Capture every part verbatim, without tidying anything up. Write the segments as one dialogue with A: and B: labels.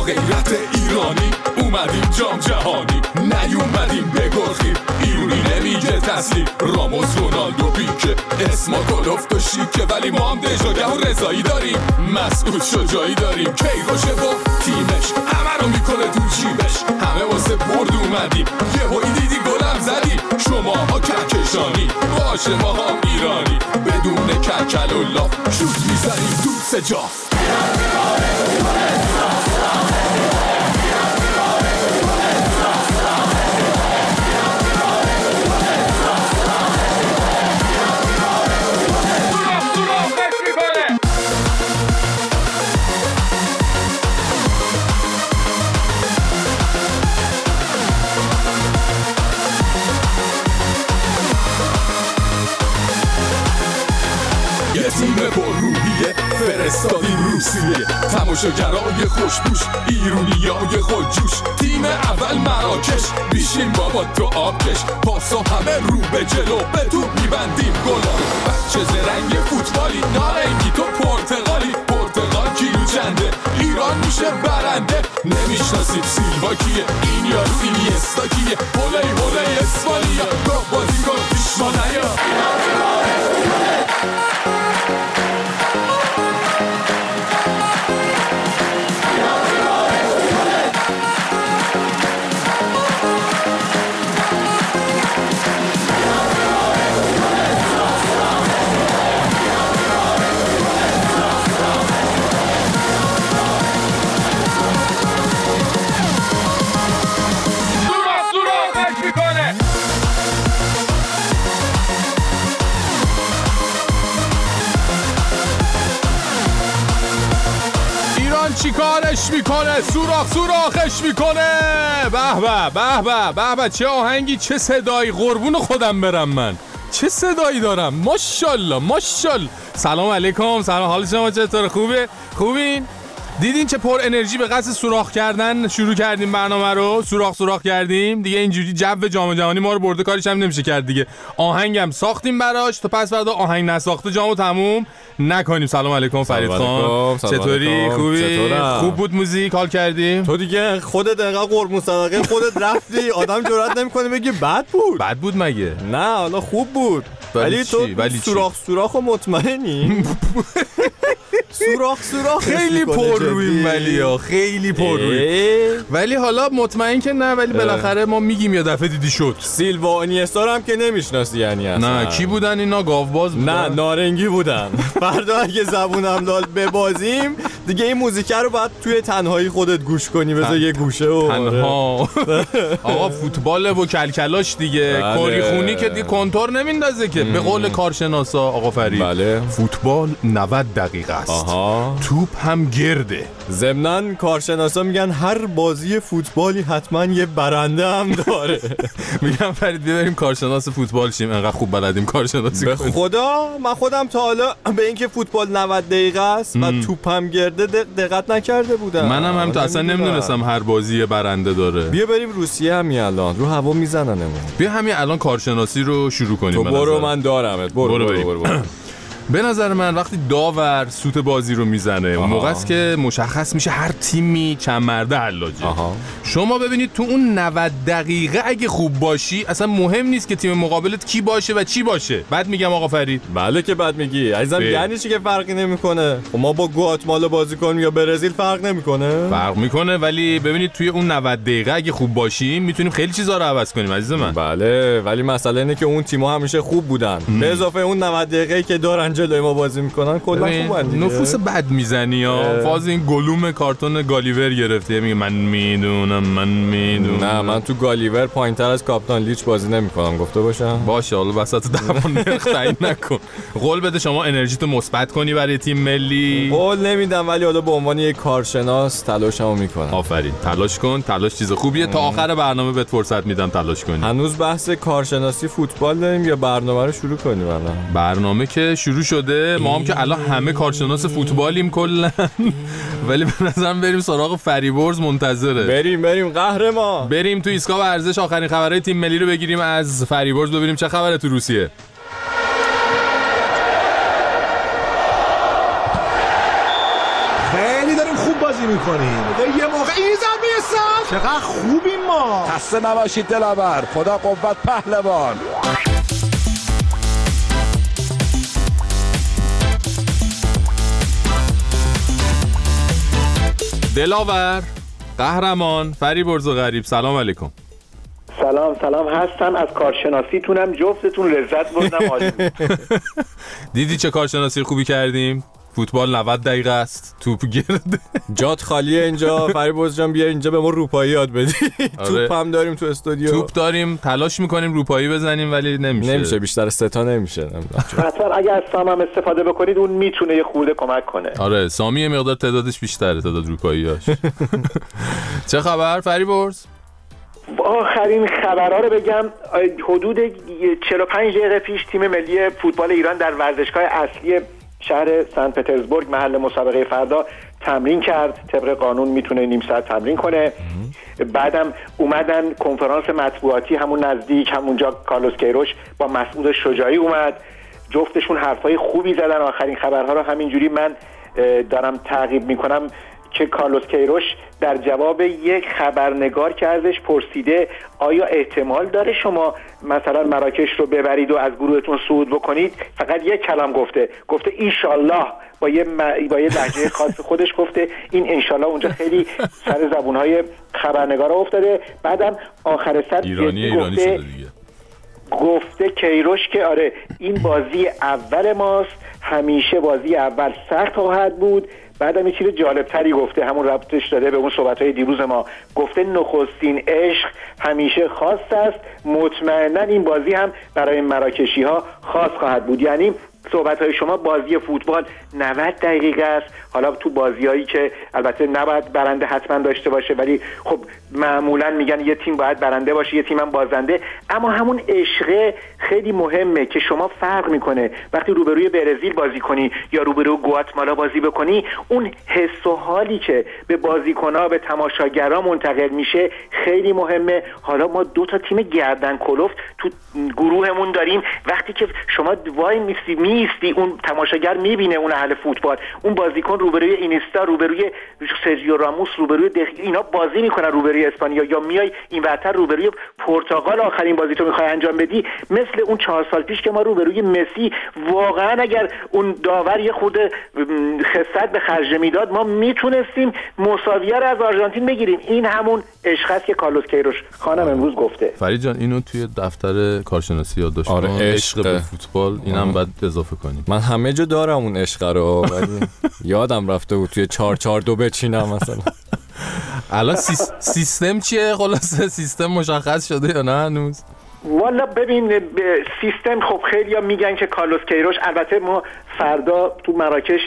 A: غیرت ایرانی اومدیم جام جهانی، نیومدیم بگرخیم. ایرونی نمیگه تسلیم، راموس رونالدو پیکه اسما کلفت و شیکه، ولی ما هم دژاگه و رضایی داریم، مسعود شجاعی داریم. کیروشه با تیمش همه رو میکنه تو جیبش، همه واسه برد اومدیم، یه هایی دیدی گلم زدیم. شما ها کهکشانی باشه ما هم ایرانی، بدون کلکل و لاف شوت میزنیم تو سجاف. تیم پر روحیه فرستادیم روسیه، تماشاگرای خوشبوش ایرونیای خودجوش. تیم اول مراکش بیشیم بابا تو آبکش، پاسا همه رو به جلو به توپ میبندیم گلا رو. بچه زرنگ فوتبالی نارنگی تو پرتغالی، پرتغال کیلو چنده ایران میشه برنده. نمیشناسید سیلوا کیه، این یارو اینیستا کیه، هولی هولی اسپانیا گاه بازی کن پیشما نیا.
B: چی کارش میکنه؟ سوراخ سوراخش میکنه. به به به به به به، چه آهنگی، چه صدایی، قربون خودم برم من، چه صدایی دارم، ماشاءالله ماشاءالله. سلام علیکم، سلام، حال شما چطوره؟ خوبه؟ خوبین؟ دیدین چه پر انرژی به قصد سوراخ کردن شروع کردیم برنامه رو، سوراخ سوراخ کردیم دیگه. اینجوری جو جام جهانی ما رو برده، کاریش هم نمیشه کرد دیگه. آهنگم ساختیم براش تا پس فردا آهنگ نساخته جامو تموم نکنیم. سلام علیکم فرید خان، چطوری؟ خوبی؟ خوب بود موزیک، حال کردیم؟
C: تو دیگه خودت دقیقاً قربون صدقه خودت رفتی، آدم جرئت نمیکنه بگه بد بود.
B: بد بود مگه؟
C: نه حالا خوب بود، ولی تو سوراخ سوراخ و مطمئنی؟ سوراخ سوراخ
B: خیلی پر رویم ولی ها، خیلی پر رویم ولی حالا مطمئن که نه، ولی بالاخره ما میگیم یه دفعه دیدی شد.
C: سیلوا و اینیستا هم که نمیشناسی یعنی اصلا.
B: نه کی بودن اینا؟ گاوباز بودن؟
C: نه نارنگی بودن. فردا اگه زبونم لال ببازیم دیگه این موزیک رو باید توی تنهایی خودت گوش کنی، بذار یه گوشه و
B: تنها. آقا فوتبال و کلکلاش دیگه، کاری خونی که دیگه کنتور نمیندازه که. به قول کارشناسا آقا فرید،
C: بله،
B: فوتبال نود دقیقه است، توپ هم گرده.
C: ضمناً کارشناسا میگن هر بازی فوتبالی حتما یه برنده هم داره.
B: میگم فرید ببریم کارشناس فوتبال شیم، انقدر خوب بلدیم کارشناسی کنیم.
C: به خدا من خودم تا حالا به اینکه فوتبال نود دقیقه است و توپ هم گرده دقت نکرده بودم.
B: منم هم تا اصلا نمیدونستم هر بازی یه برنده داره.
C: بیا بریم روسیه همین الان، رو هوا میزننمون.
B: بیا همین الان کارشناسی رو شروع کنیم.
C: تو برو من دارمت، برو برو, برو, برو, برو.
B: به نظر من وقتی داور سوت بازی رو میزنه اون موقع است که مشخص میشه هر تیمی چند مرده حلاجه. شما ببینید تو اون نود دقیقه اگه خوب باشی اصلا مهم نیست که تیم مقابلت کی باشه و چی باشه. بعد میگم آقا فرید؟
C: بله که بعد میگی عزیزم، یعنی چی که فرقی نمیکنه؟ خب ما با گواتمالا بازی کنیم یا برزیل فرق نمیکنه؟
B: فرق میکنه، ولی ببینید توی اون نود دقیقه اگه خوب باشیم میتونیم خیلی چیزا رو عوض کنیم عزیز من.
C: بله، ولی مسئله اینه که اون تیم‌ها همیشه خوب بودن، به اضافه اون نود دقیقه‌ای که دارن جلوی ما بازی میکنن کلا خوبن دیگه.
B: نفوس بد میزنی ها. فاز این گلوم کارتون گالیور گرفته، میگه من میدونم من میدونم.
C: نه من تو گالیور پایینتر از کاپیتان لیچ بازی نمیکنم، گفته باشم.
B: باشه حالا وسط دعوا نرخ تعیین نکن. قول بده شما انرژیتو مثبت کنی برای تیم ملی.
C: قول نمیدم، ولی حالا به عنوان یک کارشناس تلاشمو میکنم.
B: آفرین، تلاش کن، تلاش چیز خوبیه. تا آخر برنامه بهت فرصت میدم تلاش کنی.
C: هنوز بحث کارشناسی فوتبال داریم یا برنامه رو شروع کنیم الان؟
B: برنامه که شروع شده، ما هم که الان همه کارشناس فوتبالیم کلا. ولی به نظرم بریم سراغ فریبرز، منتظره.
C: بریم بریم قهرمان.
B: بریم تو ایستگاه ورزش آخرین خبرهای تیم ملی رو بگیریم از فریبرز، ببینیم چه خبره تو روسیه.
D: خیلی ولی داریم خوب بازی میکنیم. یه موقع این زمین ساز چقدر خوبیم ما.
E: خسته نباشید دلاور، خدا قوت پهلوان.
B: دلاور، قهرمان، فریبرز و غریب، سلام علیکم.
F: سلام سلام هستم، از کارشناسیتونم جفتتون لذت بردم. عالی.
B: دیدی چه کارشناسی خوبی کردیم؟ فوتبال نود دقیقه است، توپ گرده.
C: جات خالیه اینجا. فریبرز جان بیا اینجا به ما روپایی یاد بدی.
B: آره.
C: توپ هم داریم تو استودیو.
B: توپ داریم، تلاش میکنیم روپایی بزنیم ولی نمیشه.
C: نمیشه، بیشتر از سه تا نمیشه.
F: حتما اگه از سام هم استفاده بکنید اون میتونه یه خورده کمک کنه.
B: آره سامی یه مقدار تعدادش بیشتره، تعداد روپاییاش. چه خبر فریبرز؟
F: آخرین خبرها رو بگم. حدود چهل و پنج دقیقه پیش تیم ملی فوتبال ایران در ورزشگاه اصلی شهر سن پترزبورگ محل مسابقه فردا تمرین کرد. طبق قانون میتونه نیم ساعت تمرین کنه. بعدم اومدن کنفرانس مطبوعاتی همون نزدیک، همونجا کارلوس کیروش با مسعود شجاعی اومد. جفتشون حرفای خوبی زدن. آخرین خبرها رو همینجوری من دارم تعقیب میکنم که کارلوس کیروش در جواب یک خبرنگار که ازش پرسیده آیا احتمال داره شما مثلا مراکش رو ببرید و از گروهتون صعود بکنید، فقط یک کلام گفته گفته انشالله، با یه م... با یه لهجه خاص خودش گفته این انشالله اونجا خیلی سر زبونهای خبرنگارا افتاده. بعدم آخر سر
B: ایرانی ایرانی شده دیگه.
F: گفته کیروش که آره این بازی اول ماست، همیشه بازی اول سخت خواهد بود. بعدم یه چیز جالبتری گفته، همون ربطش داده به اون صحبت‌های دیروز ما. گفته نخستین عشق همیشه خاص است، مطمئنا این بازی هم برای مراکشی‌ها خاص خواهد بود. یعنی صحبت‌های شما بازی فوتبال نود دقیقه است. حالا تو بازیایی که البته نباید برنده حتما داشته باشه، ولی خب معمولا میگن یه تیم باید برنده باشه، یه تیم هم بازنده، اما همون عشق خیلی مهمه که شما فرق میکنه وقتی روبروی برزیل بازی کنی یا روبروی گواتمالا بازی بکنی. اون حس و حالی که به بازیکن‌ها به تماشاگران منتقل میشه خیلی مهمه. حالا ما دو تا تیم گردن کلفت تو گروهمون داریم. وقتی که شما وای میستی میستی اون تماشاگر میبینه، اون اهل فوتبال، اون بازیکن روبروی اینستا، روبروی سرجیو راموس، روبروی دخ... اینا بازی میکنن روبروی اسپانیا، یا میای این ورتر روبروی پرتغال آخرین بازی تو میخوای انجام بدی. مثل اون چهار سال پیش که ما روبروی مسی واقعا اگر اون داور یه خورده خست به خرج میداد ما میتونستیم مساویه رو از آرژانتین بگیریم. این همون عشق است که کارلوس کیروش خانم امروز گفته.
B: فرید جان اینو توی دفتر کارشناسی یادداشت کن.
C: آره
B: عشق به فوتبال اینم باید اضافه کنیم.
C: من همه جا دارم اون عشق رو، ولی یادم رفته بود توی چهار چهار دو بچینم مثلا.
B: الان سیس... سیستم چیه؟ خلاصه سیستم مشخص شده یا نه هنوز؟
F: والا ببین سیستم خب خیلی ها میگن که کارلوس کیروش، البته ما فردا تو مراکش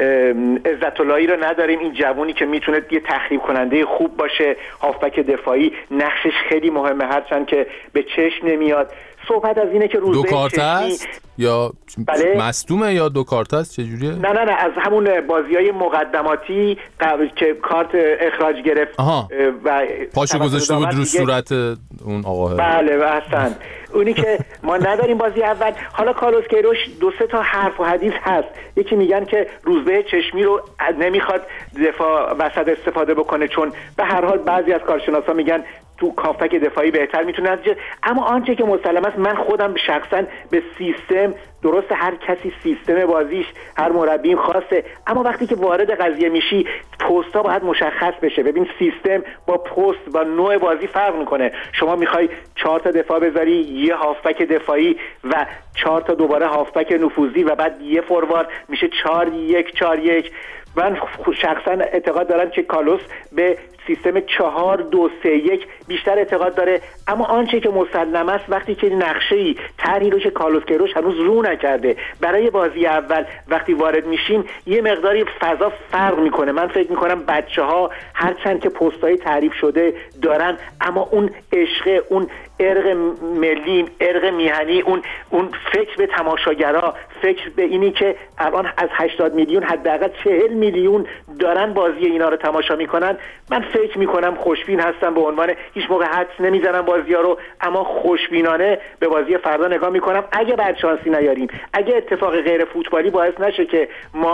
F: عزت اللهی رو نداریم، این جوونی که میتونه یه تخریب کننده خوب باشه، هافبک دفاعی، نقشش خیلی مهمه هرچند که به چشم نمیاد. صحبت از اینه که روزبه
B: دو کارت است یا
F: بله؟
B: مصدومه یا دو کارت است چجوریه؟
F: نه نه نه از همون بازیای مقدماتی قبل که کارت اخراج گرفت
B: آها.
F: و
B: پاشو گذاشته بود رو صورت اون آقا.
F: بله احسن، اونی که ما نداریم بازی اول. حالا کارلوس کیروش دو سه تا حرف و حدیث هست. یکی میگن که روزبه چشمی رو نمیخواد دفاع وسط استفاده بکنه چون به هر حال بعضی از کارشناسا میگن تو کافک دفاعی بهتر میتونه نتیجه. اما آنچه که مسلم است، من خودم شخصا به سیستم، درسته هر کسی سیستم بازیش هر مربی خاصه، اما وقتی که وارد قضیه میشی پست‌ها باید مشخص بشه. ببین سیستم با پست با نوع بازی فرق میکنه. شما میخوای چهار تا دفاع بذاری، یه هافبک دفاعی و چهار تا دوباره هافبک نفوذی و بعد یه فوروارد، میشه چهار یک چهار یک. من شخصا اعتقاد دارم که کارلوس به سیستم چهار دو سه یک بیشتر اعتقاد داره. اما آنچه که مسلم است وقتی که نقشه‌ای طرحی رو که کارلوس کیروش هنوز رو نکرده برای بازی اول وقتی وارد میشیم یه مقداری فضا فرق میکنه. من فکر میکنم بچه‌ها هرچند که پست‌های تعریف شده دارن، اما اون عشق، اون ارق ملی، ارق میهنی، اون اون فکر به تماشاگرها، فکر به اینی که الان از هشتاد میلیون حداقل چهل میلیون دارن بازی اینا رو تماشا میکنن. من فکر میکنم خوشبین هستم، به عنوان هیچ موقع حدس نمیزنم بازی‌ها رو، اما خوشبینانه به بازی فردا نگاه میکنم. اگه بعد شانسی نیاریم، اگه اتفاق غیر فوتبالی باعث نشه که ما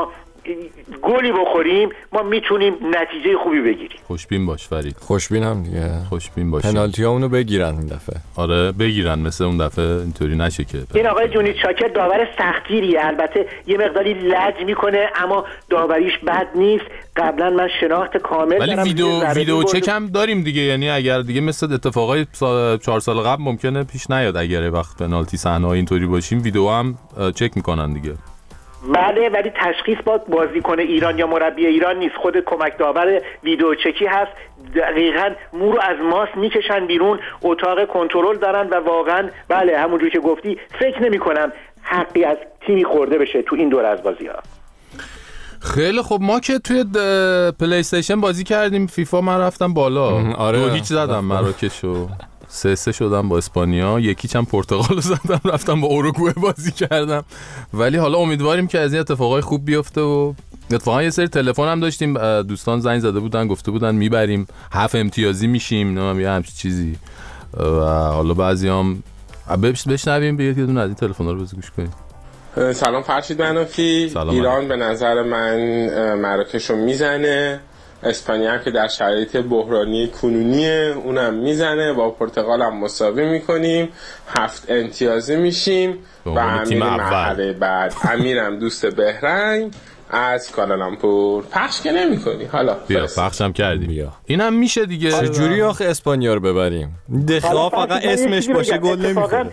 F: گلی بخوریم ما میتونیم نتیجه خوبی بگیریم.
B: خوشبین باش فرید.
C: خوشبینم دیگه.
B: خوشبین باش.
C: پنالتی ها اونو بگیرن این دفعه.
B: آره بگیرن مثل اون دفعه، اینطوری نشه که.
F: این آقای جونید شاکر داور سختگیریه، البته یه مقداری لج میکنه اما داوریش بد نیست. قبلا من شناخت کامل
B: ولی
F: دارم.
B: ویدیو ویدیو چک هم داریم دیگه، یعنی اگر دیگه مثل اتفاقای چهار سال قبل ممکنه پیش نیاد اگر وقت پنالتی صحنه‌ای اینطوری باشیم ویدیو هم چک میکنن دیگه.
F: بله ولی تشخیص با بازیکن ایران یا مربی ایران نیست، خود کمک داور ویدیو چکی هست. دقیقاً مو رو از ماست میکشن بیرون، اتاق کنترل دارن و واقعاً بله همونجوری که گفتی فکر نمی کنم حقی از تیمی خورده بشه تو این دور از بازی ها.
B: خیلی خب ما که توی پلی استیشن بازی کردیم فیفا، من رفتم بالا.
C: آره.
B: دو هیچ زدم مراکشو، سه سه شدم با اسپانیا، یکیچ هم پرتغال زدم، رفتم با اوروگوئه بازی کردم. ولی حالا امیدواریم که از این اتفاقای خوب بیفته و اتفاقا یه سری تلفن هم داشتیم، دوستان زنگ زده بودن گفته بودن میبریم هفت امتیازی میشیم، نه یه همچین چیزی. و حالا بعضیام بشنویم بیاد یه دونه از این تلفن‌ها رو بز گوش کنیم.
G: سلام فرشید منافی.
B: سلام.
G: ایران به نظر من مراکش رو میزنه، اسپانیا که در شرایط بحرانی کنونیه اونم میزنه، با پرتغال هم مساوی میکنیم، هفت امتیازی میشیم و امیر مرحله بعد. امیرم دوست بهرنگ از کالالامپور. پخش که نمی کنی حالا
B: بیا پخشم کردیم بیا. اینم میشه دیگه.
C: چجوری آخه اسپانیا رو ببریم؟ دخلا فقط اسمش باشه گل نمیکنه.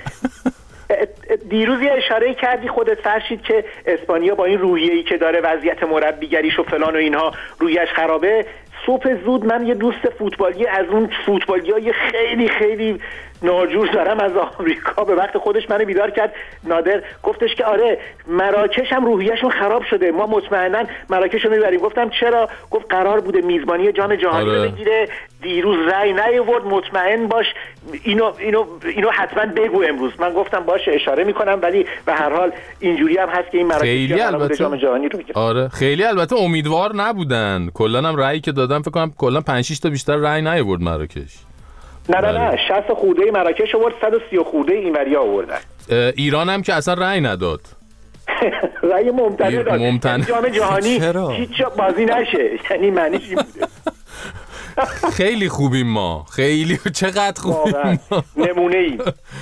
F: دیروز یه اشاره کردی خودت فرشید که اسپانیا با این روحیه‌ای که داره وضعیت مربیگریش و فلان و اینها رویش خرابه. صبح زود من یه دوست فوتبالی از اون فوتبالیای خیلی خیلی ناجور دارم از آمریکا به وقت خودش منو بیدار کرد. نادر گفتش که آره مراکش هم روحیه‌شون خراب شده، ما مطمئنا مراکش رو میبریم. گفتم چرا؟ گفت قرار بوده میزبانی جام جهانی رو بگیره، دیروز رأی نیاورد، مطمئن باش اینو اینو اینو حتما بگو امروز. من گفتم باشه اشاره میکنم، ولی به هر حال اینجوری هم هست که این مراکش البته جام جهانی رو بگیره.
B: آره خیلی البته امیدوار نبودن، کلا هم رأی که دادن فکر کنم کلا پنج شش تا بیشتر رأی نیاورد مراکش.
F: نه نه نه شصت خورده مراکش آورد، صد و سی خورده اینوریا آوردن.
B: ایران هم که اصلا رأی نداد.
F: رأی ممتنع داد.
B: ممتنع.
F: جام جهانی هیچ بازی نشه، یعنی معنیش این بوده.
B: خیلی خوبیم ما، خیلی چقدر خوبیم ما.
F: نمونه ای.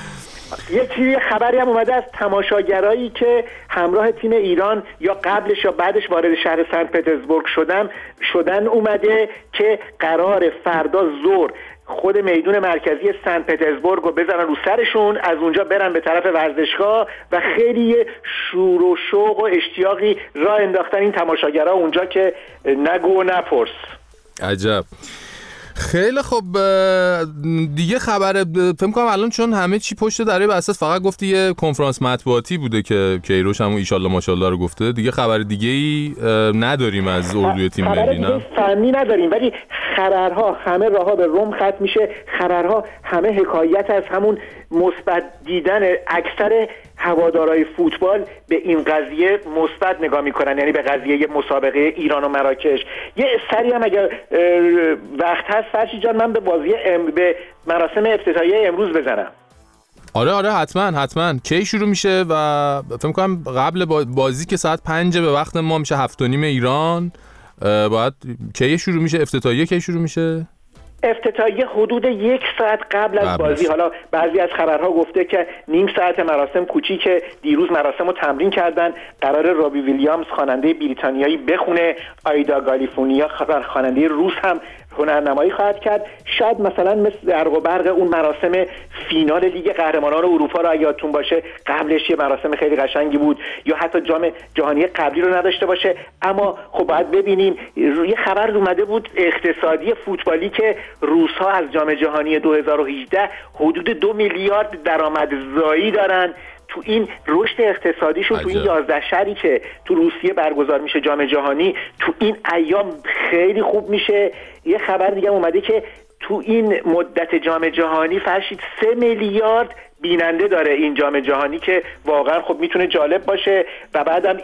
F: یه چیزی خبری هم اومده از تماشاگرایی که همراه تیم ایران یا قبلش یا بعدش وارد شهر سنت پترزبورگ شدن شدن اومده که قرار فردا ظهر خود میدون مرکزی سنت پترزبورگ رو بزنن رو سرشون، از اونجا برن به طرف ورزشگاه و خیلی شور و شوق و اشتیاقی راه انداختن این تماشاگرها اونجا که نگو و نپرس.
B: عجب. خیلی خب دیگه خبر فکر کنم الان چون همه چی پشت دره بساس، فقط گفتی یه کنفرانس مطبوعاتی بوده که کیروش هم ایشالله ماشاءالله رو گفته، دیگه خبر دیگه ای نداریم از اردوی تیم ملی. نه
F: فنی نداریم، ولی خبرها همه راهها به روم ختم میشه. خبرها همه حکایت از همون مثبت دیدن اکثر هوادارهای فوتبال به این قضیه مثبت نگاه میکنن، یعنی به قضیه مسابقه ایران و مراکش. یه سری هم اگر وقت هست فرشی جان من به بازی ام... به مراسم افتتاحیه امروز بزنم.
B: آره آره حتما حتما. کی شروع میشه؟ و فکر کنم قبل بازی که ساعت پنج به وقت ما میشه هفت و نیم ایران، باید کی شروع میشه؟ افتتاحیه کی شروع میشه؟
F: افتتاحیه حدود یک ساعت قبل از بازی. حالا بعضی از خبرها گفته که نیم ساعت مراسم کوچیکه. دیروز مراسم رو تمرین کردن، قرار رابی ویلیامز خواننده بریتانیایی بخونه، آیدا گالیفونیا خواننده روس هم هنرنمایی خواهد کرد. شاید مثلا مثل درق و برق اون مراسم فینال لیگ قهرمانان اروپا رو یادتون باشه، قبلش یه مراسم خیلی قشنگی بود، یا حتی جام جهانی قبلی رو نداشته باشه. اما خب باید ببینیم. یه خبر اومده بود اقتصادی فوتبالی که روس‌ها از جام جهانی دو هزار و هجده حدود دو میلیارد درآمدزایی دارن. تو این رشد اقتصادیشون تو این یازده شهری که تو روسیه برگزار میشه جام جهانی، تو این ایام خیلی خوب میشه. یه خبر دیگه اومده که تو این مدت جام جهانی فرشید سه میلیارد بیننده داره این جام جهانی که واقعا خب میتونه جالب باشه. و بعدم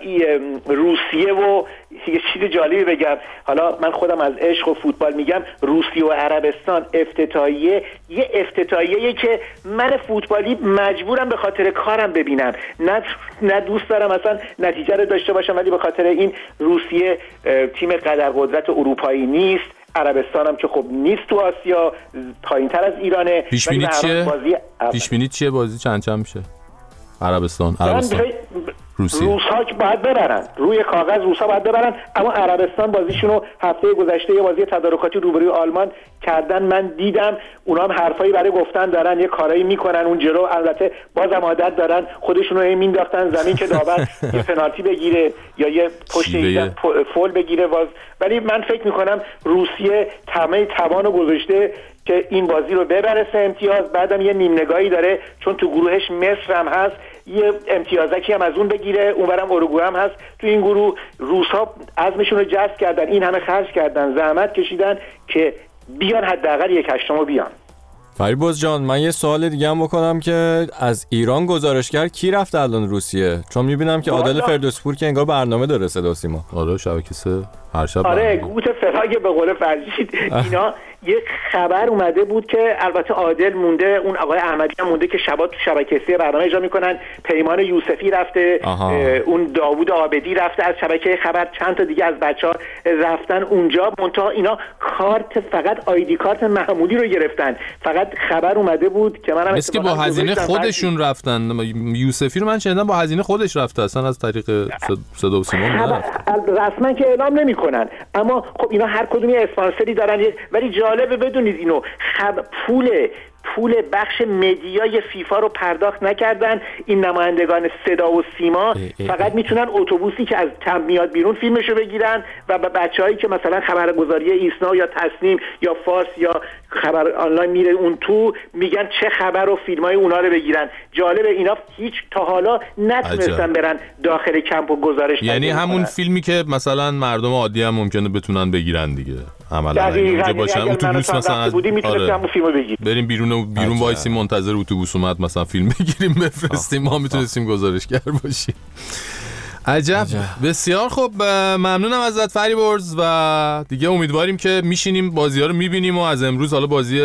F: روسیه و یه چیز جالبی بگم، حالا من خودم از عشق و فوتبال میگم، روسیه و عربستان افتتاحیه یه افتتاحیه‌ای که من فوتبالی مجبورم به خاطر کارم ببینم، نه نه دوست دارم اصلا نتیجه رو داشته باشم، ولی به خاطر این روسیه تیم قدرقدرت اروپایی نیست، عربستان هم که خب نیست تو آسیا، پایین‌تر از ایرانه.
B: پیش بینی چیه؟ پیش بینی چیه بازی چند چند میشه؟ عربستان عربستان روسیه.
F: روس‌ها که باید ببرن، روی کاغذ روس‌ها باید ببرن، اما عربستان بازیشونو هفته گذشته یه بازی تدارکاتی روبروی آلمان کردن، من دیدم اونا هم حرفایی برای گفتن دارن، یه کارایی میکنن اون جلو، البته بازم عادت دارن خودشونو هی مینداختن زمین که داور یه پنالتی بگیره یا یه پشت فول بگیره باز. ولی من فکر میکنم روسیه تمام توانو گذاشته که این بازی رو ببره سه امتیاز، بعدم یه نیم نگاهی داره چون تو گروهش مصر هم هست، یه امتیازکی هم از اون بگیره، اونورم اروگوئه هم هست. تو این گروه روس‌ها عزمشون رو جذب کردن، این همه خرج کردن، زحمت کشیدن که بیان حداقل یک هشتمو بیان.
C: فریبرز جان، من یه سوال دیگه هم بکنم که از ایران گزارشگر کی رفت الان روسیه؟ چون میبینم که عادل فردوسی‌پور که انگار برنامه داره صدا سیما.
B: آره شبکه سه هر شب.
F: آره گوت فراگ به قول فرجید اینا یه خبر اومده بود که البته عادل مونده، اون آقای احمدی هم مونده که شبا تو شبکه سه برنامه اجرا میکنن، پیمان یوسفی رفته، اون داوود عابدی رفته از شبکه خبر، چند تا دیگه از بچه‌ها رفتن اونجا، منتها اینا کارت فقط آیدی کارت معمولی رو گرفتن، فقط خبر اومده بود که منم
B: مثل که با هزینه خودشون رفتن. یوسفی رو من شنیدم با هزینه خودش رفته، اصلا از طریق صدا و سیما نه،
F: رسما که اعلام نمیکنن، اما خب اینا هر کدوم یه اسپانسری دارن. ولی جالبه بدونید اینو خب پول پول بخش مدیای فیفا رو پرداخت نکردن این نمایندگان صدا و سیما، ای ای فقط میتونن اتوبوسی که از کمپ میاد بیرون فیلمشو بگیرن و به بچه‌هایی که مثلا خبرگزاری ایسنا یا تصنیم یا فارس یا خبر آنلاین میره اون تو میگن چه خبر و فیلمای اونا رو بگیرن. جالبه اینا هیچ تا حالا نتونستن برن داخل کمپ و گزارش،
B: یعنی همون کنن. فیلمی که مثلا مردم عادی هم ممکنه بتونن بگیرن دیگه، عملا اونجا باشن اتوبوس مثلا از آره. بریم بیرون بیرون وایسی منتظر اتوبوس اومد مثلا فیلم بگیریم بفرستیم، ما میتونستیم گزارشگر باشیم. عجب. عجب. بسیار خب، ممنونم ازت فریبرز و دیگه امیدواریم که میشینیم بازی ها رو میبینیم و از امروز حالا بازی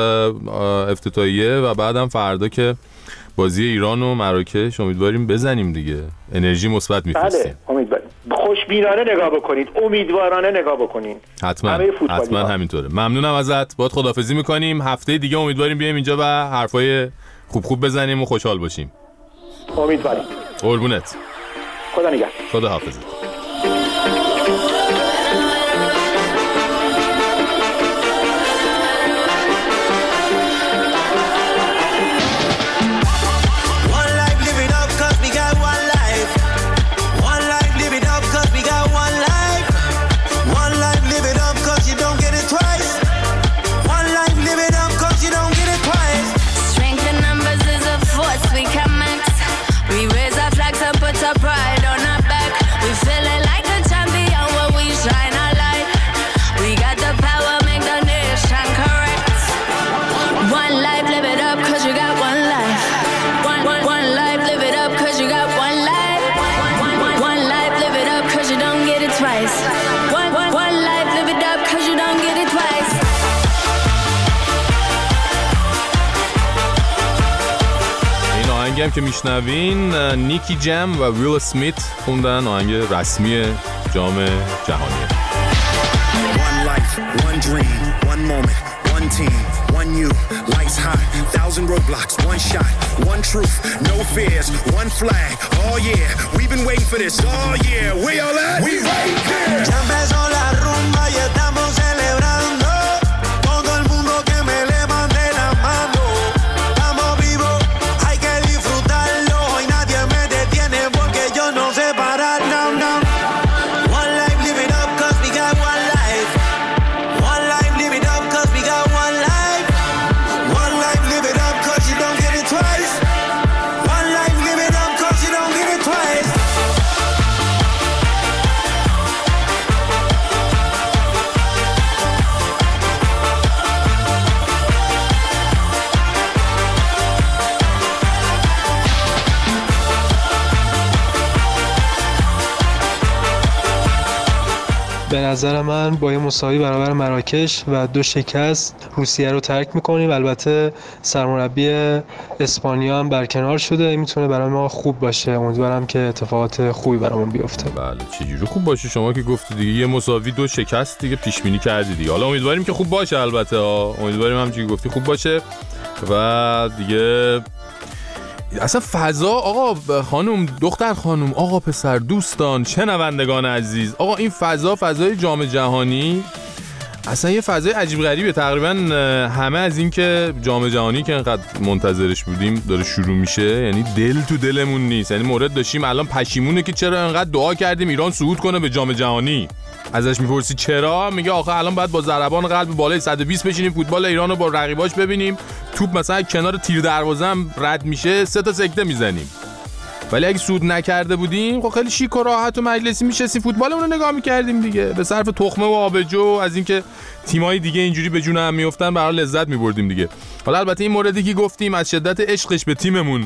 B: افتتاحیه و بعدم فردا که بازی ایران و مراکش امیدواریم بزنیم دیگه، انرژی مثبت میفرستیم.
F: بله امیدواریم، خوشبینانه نگاه بکنید، امیدوارانه نگاه بکنید.
B: حتما حتما همینطوره. ممنونم ازت، باهات خداحافظی میکنیم، هفته دیگه امیدواریم بیایم اینجا و حرفای خوب خوب بزنیم و خوشحال باشیم.
F: امیدواریم.
B: قربونت.
F: خدا نگهدار.
B: خدا حافظت. هم که میشنوین نیکی جم و ویل اسمیت خوندن آهنگ رسمی جام جهانی.
H: One life, one dream, one moment, one team, one you, lights high, thousand roadblocks, one shot, one truth, no fears, one flag. Oh yeah, we've been waiting for this. Oh yeah, we all at? We right here. Ya empezó la rumba y estamos celebrando. Todo el mundo que me levante la mano. Estamos vivos. No sé parar, no, no. One life, live it up, cause we got one life. One life, live it up, cause we got one life. One life, live it up, cause you don't get it twice. One life, live it up, cause you don't get it twice.
I: نظر من با یه مساوی برابر مراکش و دو شکست روسیه رو ترک میکنیم. البته سرمربی اسپانیا هم برکنار شده، میتونه برای ما خوب باشه. امیدوارم که اتفاقات خوبی برامون بیفته.
B: بله چجوری خوب باشه؟ شما که گفتی دیگه یه مساوی دو شکست دیگه پیش بینی کردی دیگه. حالا امیدواریم که خوب باشه. البته ها امیدواریم همونجوری که گفتی خوب باشه و دیگه اصلا فضا. آقا خانم، دختر خانم، آقا پسر، دوستان، شنوندگان عزیز، آقا این فضا فضای جام جهانی اصلا یه فضای عجیب غریبه. تقریبا همه از این که جام جهانی که انقدر منتظرش بودیم داره شروع میشه، یعنی دل تو دلمون نیست. یعنی مورد داشتیم الان پشیمونه که چرا انقدر دعا کردیم ایران صعود کنه به جام جهانی. ازش میپرسی چرا، میگه آخه الان باید با ضربان قلب بالای صد و بیست بشینیم فوتبال ایران رو با رقیباش ببینیم، توپ مثلا کنار تیر دروازه هم رد میشه سه تا سکته میزنیم. ولی اگه صعود نکرده بودیم خب خیلی شیک و راحت و مجلسی میشستیم فوتبالمون رو نگاه میکردیم دیگه، به صرف تخمه و آبجو از اینکه تیمای دیگه اینجوری به جون هم میافتن برای لذت میبردیم دیگه. حالا البته این موردی که گفتیم از شدت عشقش به تیممون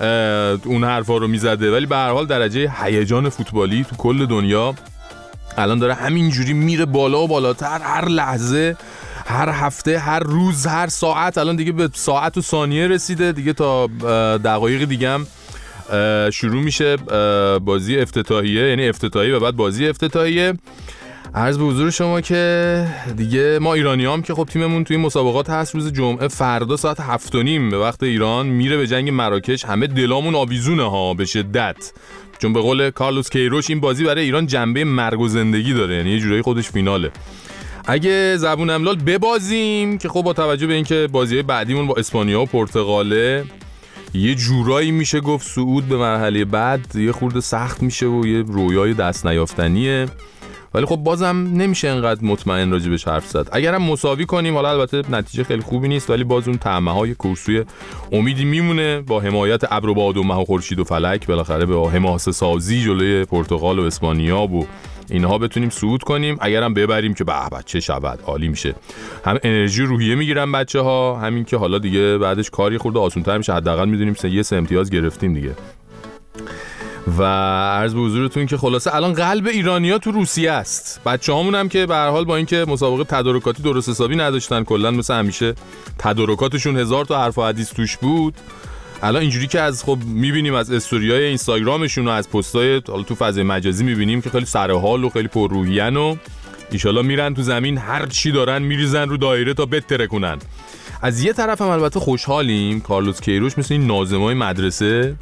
B: اون حرفا رو میزده، ولی به هر حال درجه هیجان فوتبالی تو کل دنیا الان داره همینجوری میره بالا و بالاتر. هر لحظه، هر هفته، هر روز، هر ساعت، الان دیگه به ساعت و ثانیه رسیده دیگه. تا دقایق دیگه هم شروع میشه بازی افتتاحیه، یعنی افتتاحی و بعد بازی افتتاحیه. عرض به حضور شما که دیگه ما ایرانیام که خب تیممون توی مسابقات هست، روز جمعه فردا ساعت هفت و نیم به وقت ایران میره به جنگ مراکش. همه دلامون آویزونه ها به شدت، چون به قول کارلوس کیروش این بازی برای ایران جنبه مرگ و زندگی داره، یعنی یه جورایی خودش فیناله. اگه زبون املال ببازیم که خب با توجه به اینکه بازی‌های بعدیمون با اسپانیا و پرتغاله یه جورایی میشه گفت صعود به مرحله بعد یه خورده سخت میشه و یه رویای دست نیافتنیه، ولی خب بازم نمیشه انقدر مطمئن راجبش حرف زد. اگرم مساوی کنیم، حالا البته نتیجه خیلی خوبی نیست، ولی باز اون طعمه‌های کورسوی امیدی میمونه با حمایت ابر و باد و مه و خورشید و فلک، بالاخره به حماسه سازی جلوی پرتغال و اسپانیا و اینها بتونیم صعود کنیم. اگرم ببریم که به به چه شود، عالی میشه. هم انرژی روحیه میگیرن بچه‌ها، همین که حالا دیگه بعدش کاری خورده آسان‌تر میشه، حداقل میدونیم یه سه امتیاز گرفتیم دیگه. و عرض به حضورتون که خلاصه الان قلب ایرانیا تو روسیه است. بچه‌هامون هم که به هر حال با اینکه مسابقه تدارکاتی درست حسابی نداشتن، کلا مثل همیشه تدارکاتشون هزار تا حرف و حدیث توش بود، الان اینجوری که از خب میبینیم از استوریای اینستاگرامشون و از پستای حالا تو فضای مجازی میبینیم که خیلی سرحال و خیلی پرروحیه‌ن و ایشالا میرن تو زمین هر چی دارن میریزن رو دایره تا بتره کنن. از یه طرف هم البته خوشحالیم کارلوس کیروش مثل این ناظمای مدرسه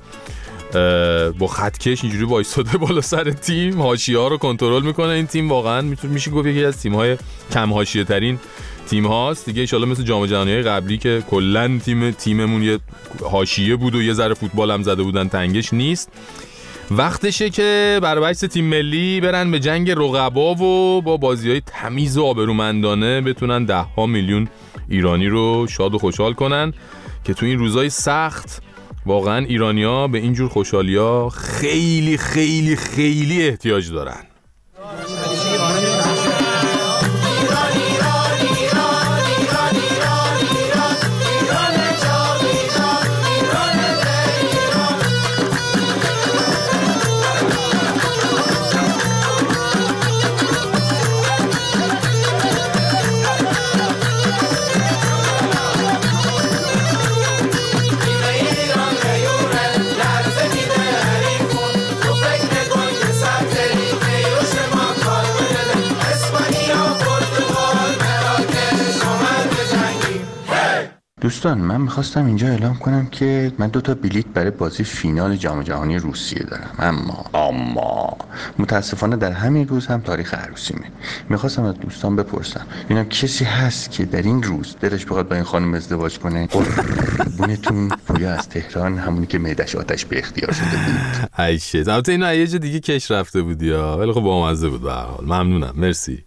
B: با خطکش اینجوری وایساده بالا سر تیم، حاشیه‌ها رو کنترل میکنه. این تیم واقعا میتونه میشه گفت یکی از تیم‌های کم حاشیه ترین تیم هاست دیگه. ان شاءالله مثل جام جهانی قبلی که کلا تیم تیممون یه حاشیه بود و یه ذره فوتبال هم زده بودن، تنگش نیست. وقتشه که بر بحث تیم ملی برن به جنگ رقبا و با بازی‌های تمیز و آبرومندانه بتونن ده ها میلیون ایرانی رو شاد و خوشحال کنن که تو این روزای سخت واقعا ایرانی‌ها به اینجور خوشحالی‌ها خیلی خیلی خیلی احتیاج دارن.
J: دوستان من میخواستم اینجا اعلام کنم که من دو تا بلیت برای بازی فینال جام جهانی روسیه دارم، اما اما متاسفانه در همین روز هم تاریخ عروسیمه. میخواستم از دوستان بپرسم ببینم کسی هست که در این روز دلش بخواد با این خانم ازدواج کنه؟ قربونتون پویا از تهران، همونی که معدش آتش به اختیار شده بود.
B: ای شت، البته اینو یه جا دیگه کش رفته بودی ها، ولی خب بامزه بود به هر حال. ممنونم، مرسی.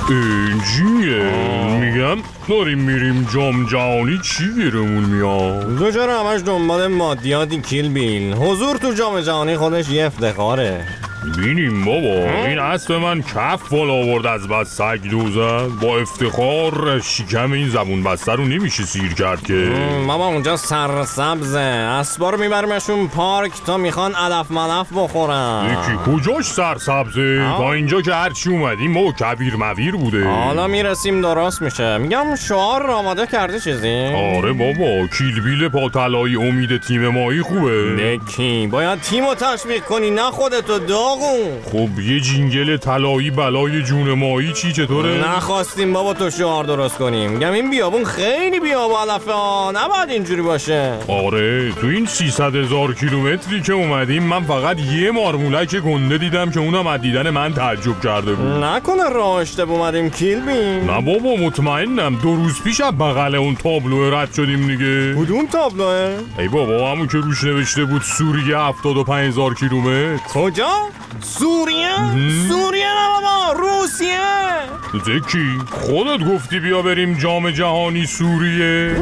B: اینجیه میگم داریم میریم جام جهانی چی گیرمون میاد؟
C: دو چرا همش دنبال مادیاتی کیل بیل. حضور تو جام جهانی خودش یه افتخاره.
B: بینیم بابا این اسب من کف بالا آورد از بس سگ دوزد. با افتخار شکم این زبون بسته رو نمیشه سیر کرد که.
C: بابا اونجا سرسبزه، اسبا رو میبرمشون پارک تا میخوان علف ملف بخورن.
B: یکی کجاش سرسبزه؟ تا اینجا که هرچی اومدیم ما کبیر مویر بوده.
C: حالا میرسیم درست میشه. میگم شعار رو آماده کرده چیزی؟
B: آره بابا کیل بیل پاتلایی امید تیم مایی خوبه.
C: نکی باید تیمو تشویق کنی نه خودتو داغون.
B: خب یه جینگل طلایی بلای جون مایی چی چطوره؟
C: نخواستیم بابا تو شعار درست کنیم. میگم این بیابون خیلی بیابون علفه ها، نباید اینجوری باشه.
B: آره تو این سیصد هزار کیلومتری که اومدیم من فقط یه مارمولک گنده دیدم که اونم از دیدن من تعجب کرده بود.
C: نکنه راه اشتباه اومدیم کیل بین؟
B: نه بابا مطمئنم دو روز پیش از بغل اون تابلو رد شدیم دیگه.
C: کدوم تابلوه؟
B: ای بابا همون که روش نوشته بود سوریه هفتاد و پنج هزار کیلومتر.
C: کجا؟ سوریه؟ سوریه نه بابا روسیه.
B: زکی خودت گفتی بیا بریم جام جهانی سوریه.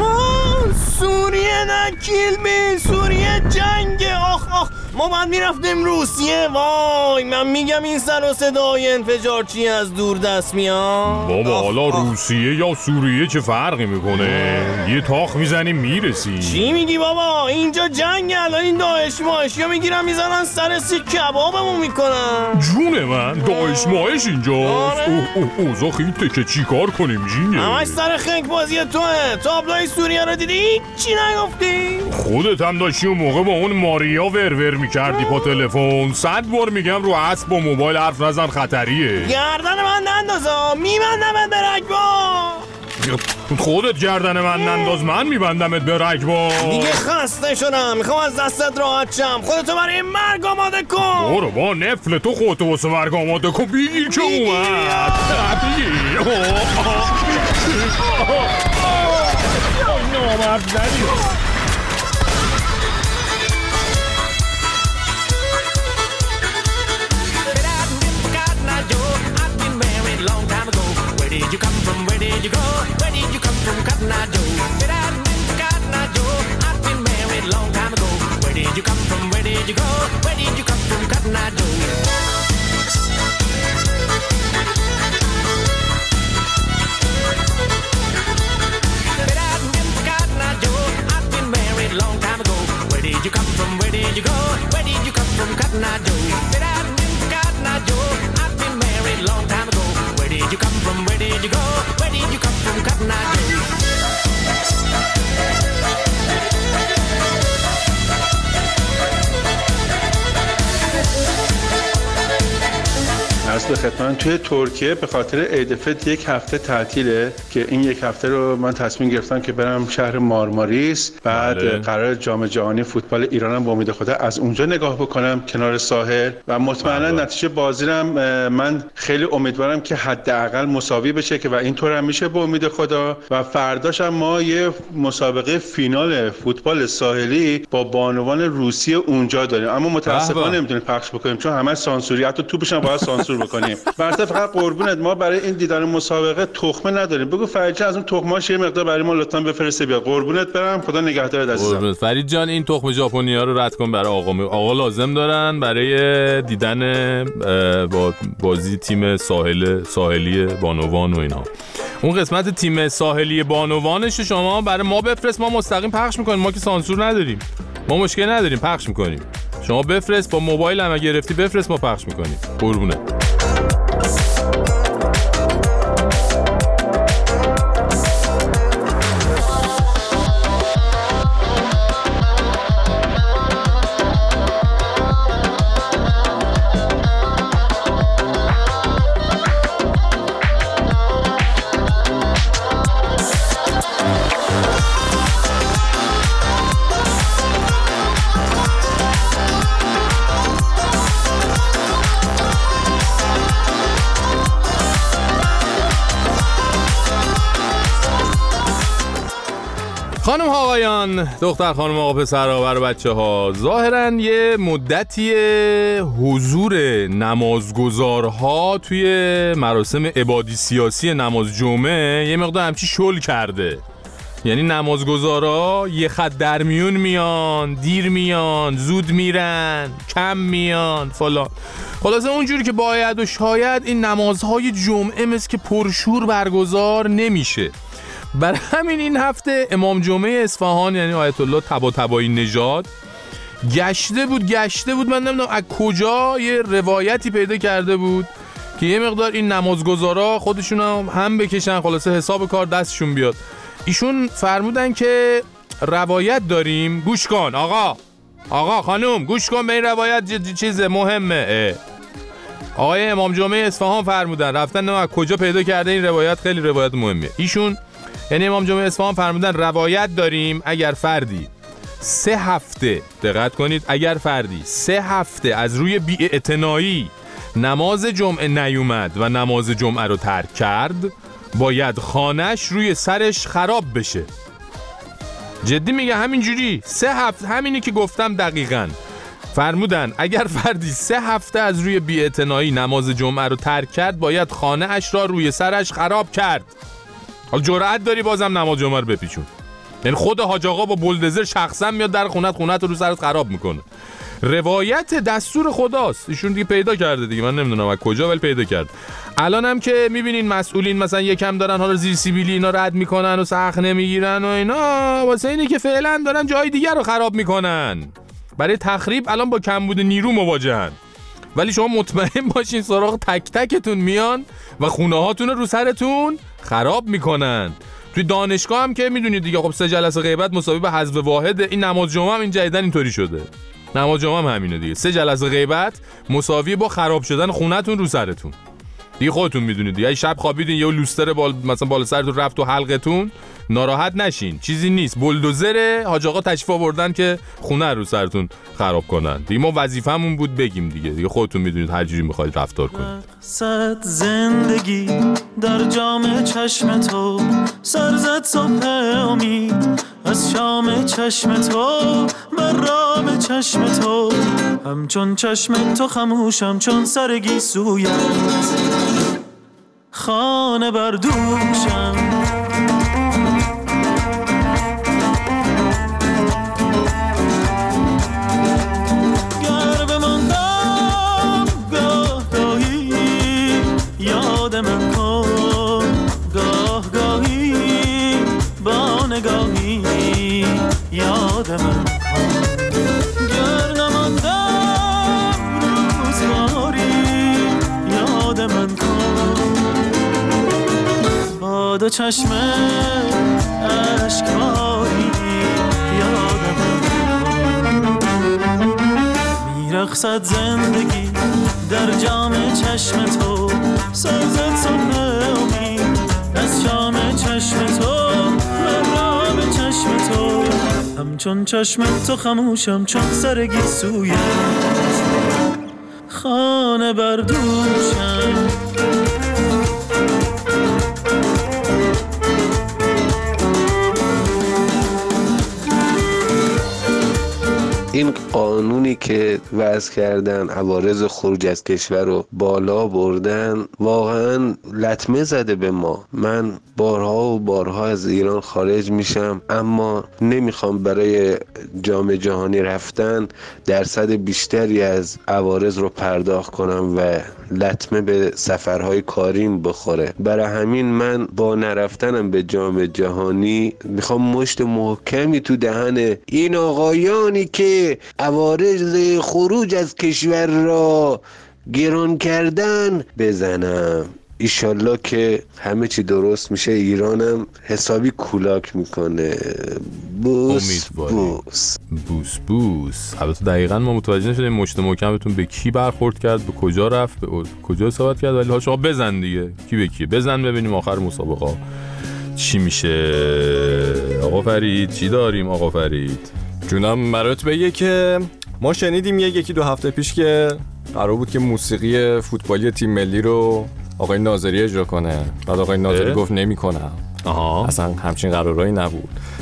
C: سوریه نه کیلبی، سوریه جنگه. آخ آخ ما باید میرفتیم روسیه. وای من میگم این سر و صدای انفجار چی از دور دست میاد.
B: بابا حالا روسیه یا سوریه چه فرقی میکنه؟ یه تاخ میزنیم میرسی.
C: چی میگی بابا؟ اینجا جنگ. الان این داعش ماعشی ها میگیرن میزنن سر سیک کبابمون میکنن.
B: جون من داعش ماعش اینجاست.
C: آره.
B: اوه اوه اوه خیلی که چی کار کنیم جینگه؟
C: همش سر خنگ بازی توه. تابلوی سوریه رو دیدی؟ چی نگفتی؟
B: خودت هم داشتی اون موقع با اون ماریا ورور میکردی پا تلفن. صد بار میگم رو اسب با موبایل حرف نزن خطریه.
C: گردن من نندازا میبندمت به رگبار.
B: خودت گردن من ننداز من میبندمت به رگبار.
C: دیگه خسته شدم میخوام از دستت راحت شم. خودتو برای مرگ آماده کن.
B: برو با نفل تو خودتو واسه مرگ آماده کن. بگیر که اومد. بگیر نامرد زدی.
K: Where did you come from? Where did you go? Where did you come from, Cotton Eye Joe? Did I admit Cotton Eye Joe? I've been married a long time ago. Where did you come from? Where did you go? Where did you come from, Cotton Eye Joe? Did I admit Cotton Eye Joe? I've been married a long time ago. Where did you come from? Where did you go? Where did you come from, Cotton Eye Joe? Did I admit Cotton Eye Joe? I've been married a long time ago. Where did you come from? Where did you go? Where did you come from, Cotton Eye Joe?
L: عرض به خدمت توی ترکیه به خاطر عید فطر یک هفته تعطیله که این یک هفته رو من تصمیم گرفتم که برم شهر مارماریس. بعد بله. قرار جام جهانی فوتبال ایرانم با امید خدا از اونجا نگاه بکنم کنار ساحل و مطمئنا بله. نتیجه بازیرم من خیلی امیدوارم که حداقل مساوی بشه که و اینطور هم میشه با امید خدا. و فرداش هم ما یه مسابقه فینال فوتبال ساحلی با بانوان روسیه اونجا داریم، اما متاسفانه نمیتونیم پخش بکنیم چون همه سانسوریت و توپش هم باید سانسور بکنیم. برات فقط قربونت ما برای این دیدن مسابقه تخمه نداریم. بگو فرید جان از اون تخماش یه مقدار برای ما لطفا بفرسته بیاد. قربونت برم. خدا نگهدارت عزیزم.
B: فرید جان این تخم ژاپنی‌ها رو رد کن برای آقا. آقا لازم دارن برای دیدن با بازی تیم ساحل ساحلی بانوان و اینا. اون قسمت تیم ساحلی بانوانش شما برای ما بفرست، ما مستقیم پخش میکنیم. ما که سانسور نداریم، ما مشکل نداریم، پخش میکنیم. شما بفرست با موبایل هم گرفتی بفرست، ما پخش میکنیم. قربونه. خانم ها آقایان، دختر خانم آقا پسرها و بچه ها، ظاهراً یه مدتی حضور نمازگزارها توی مراسم عبادی سیاسی نماز جمعه یه مقدار همچی شل کرده. یعنی نمازگزارا یه خط در میون میان، دیر میان، زود میرن، کم میان فلان. خلاصه اونجوری که باید و شاید این نمازهای جمعه مثل که پرشور برگزار نمیشه. برای همین این هفته امام جمعه اصفهان یعنی آیت الله طباطبایی نژاد گشته بود گشته بود من نمیدونم از کجا یه روایتی پیدا کرده بود که یه مقدار این نمازگزارا خودشون هم, هم بکشن، خلاصه حساب کار دستشون بیاد. ایشون فرمودن که روایت داریم، گوش کن آقا آقا خانوم گوش کن به این روایت، ج- ج- چیز مهمه. آقای امام جمعه اصفهان فرمودن، رفتن نه از کجا پیدا کرده این روایت، خیلی روایت مهمیه. ایشون یعنی امام جمعه اصفهان فرمودن روایت داریم اگر فردی سه هفته، دقت کنید، اگر فردی سه هفته از روی بی‌اعتنایی نماز جمعه نیومد و نماز جمعه رو ترک کرد، باید خانه‌اش روی سرش خراب بشه. جدی میگه، همینجوری سه هفته، همینی که گفتم دقیقاً. فرمودن اگر فردی سه هفته از روی بی‌اعتنایی نماز جمعه رو ترک کرد، باید خانه‌اش را روی سرش خراب کرد. حالا جرأت داری بازم نماز جمعه رو بپیچون؟ یعنی خود حاج آقا با بولدزر شخصا میاد در خونت خونت رو سرت خراب میکنه. روایت دستور خداست، ایشون دیگه پیدا کرده دیگه، من نمیدونم از کجا ولی پیدا کرد. الان هم که میبینین مسئولین مثلا یکم دارن حالا زیر سیبیلی اینا رد میکنن و سخت نمیگیرن و اینا، واسه اینه که فعلا دارن جای دیگر رو خراب میکنن. برای تخریب الان با کمبود نیرو مواجهن. ولی شما مطمئن باشین سراغ تک تکتون میان و خونه هاتون رو سرتون خراب میکنن. توی دانشگاه هم که میدونید دیگه، خب سه جلسه غیبت مساوی به حذف واحد. این نماز جمعه هم این جدیدن اینطوری شده. نماز جمعه هم همینه دیگه، سه جلسه غیبت مساوی با خراب شدن خونتون رو سرتون. دیگه خودتون میدونید دیگه، شب خوابیدین یه لوستر بال مثلا بالا سرتون رفت تو حلقتون، ناراحت نشین، چیزی نیست، بولدوزر حاج آقا تشریف آوردن که خونه رو سرتون خراب کنن. دیگه ما وظیفمون بود بگیم دیگه، دیگه خودتون میدونید هر جوری میخواید رفتار کنید.
M: صد زندگی در جام چشم تو، سر زد صبح امید از شام چشم تو، بر رام چشم تو، همچون چشم تو خموشم چون سرگی سویت، خانه بردوشم. یاد من کن گر نماندم روزگاری، یاد من کن با دو چشم اشکباری، یاد من کن میرقصد زندگی در جام چشم تو، سازد صبح امید از شام چشم تو، چشم تو، همچون چشم تو خموشم چون سرگی سویت، خانه بردوشم.
N: این قانونی که وضع کردن، عوارض خروج از کشور رو بالا بردن، واقعا لطمه زده به ما. من بارها و بارها از ایران خارج میشم، اما نمیخوام برای جام جهانی رفتن درصد بیشتری از عوارض رو پرداخت کنم و لطمه به سفرهای کاریم بخوره. برای همین من با نرفتنم به جام جهانی میخوام مشت محکمی تو دهن این آقایانی که عوارض خروج از کشور را گران کردن بزنم. ایشالله که همه چی درست میشه، ایرانم حسابی کولاک میکنه. بوس بوس
B: بوس بوس. البته دقیقاً ما متوجه نشدیم مشت محکمتون به کی برخورد کرد، به کجا رفت، به کجا صحبت کرد، ولی ها شما بزن دیگه، کی به کی بزن ببینیم آخر مسابقه چی میشه. آقا فرید چی داریم؟ آقا فرید
O: جونم برات بگه که ما شنیدیم یک یکی دو هفته پیش که قرار بود که موسیقی فوتبالی تیم ملی رو آقای ناظری اجرا کنه، بعد آقای ناظری گفت نمیکنم. آها. اصلا همچین قرارایی نبود.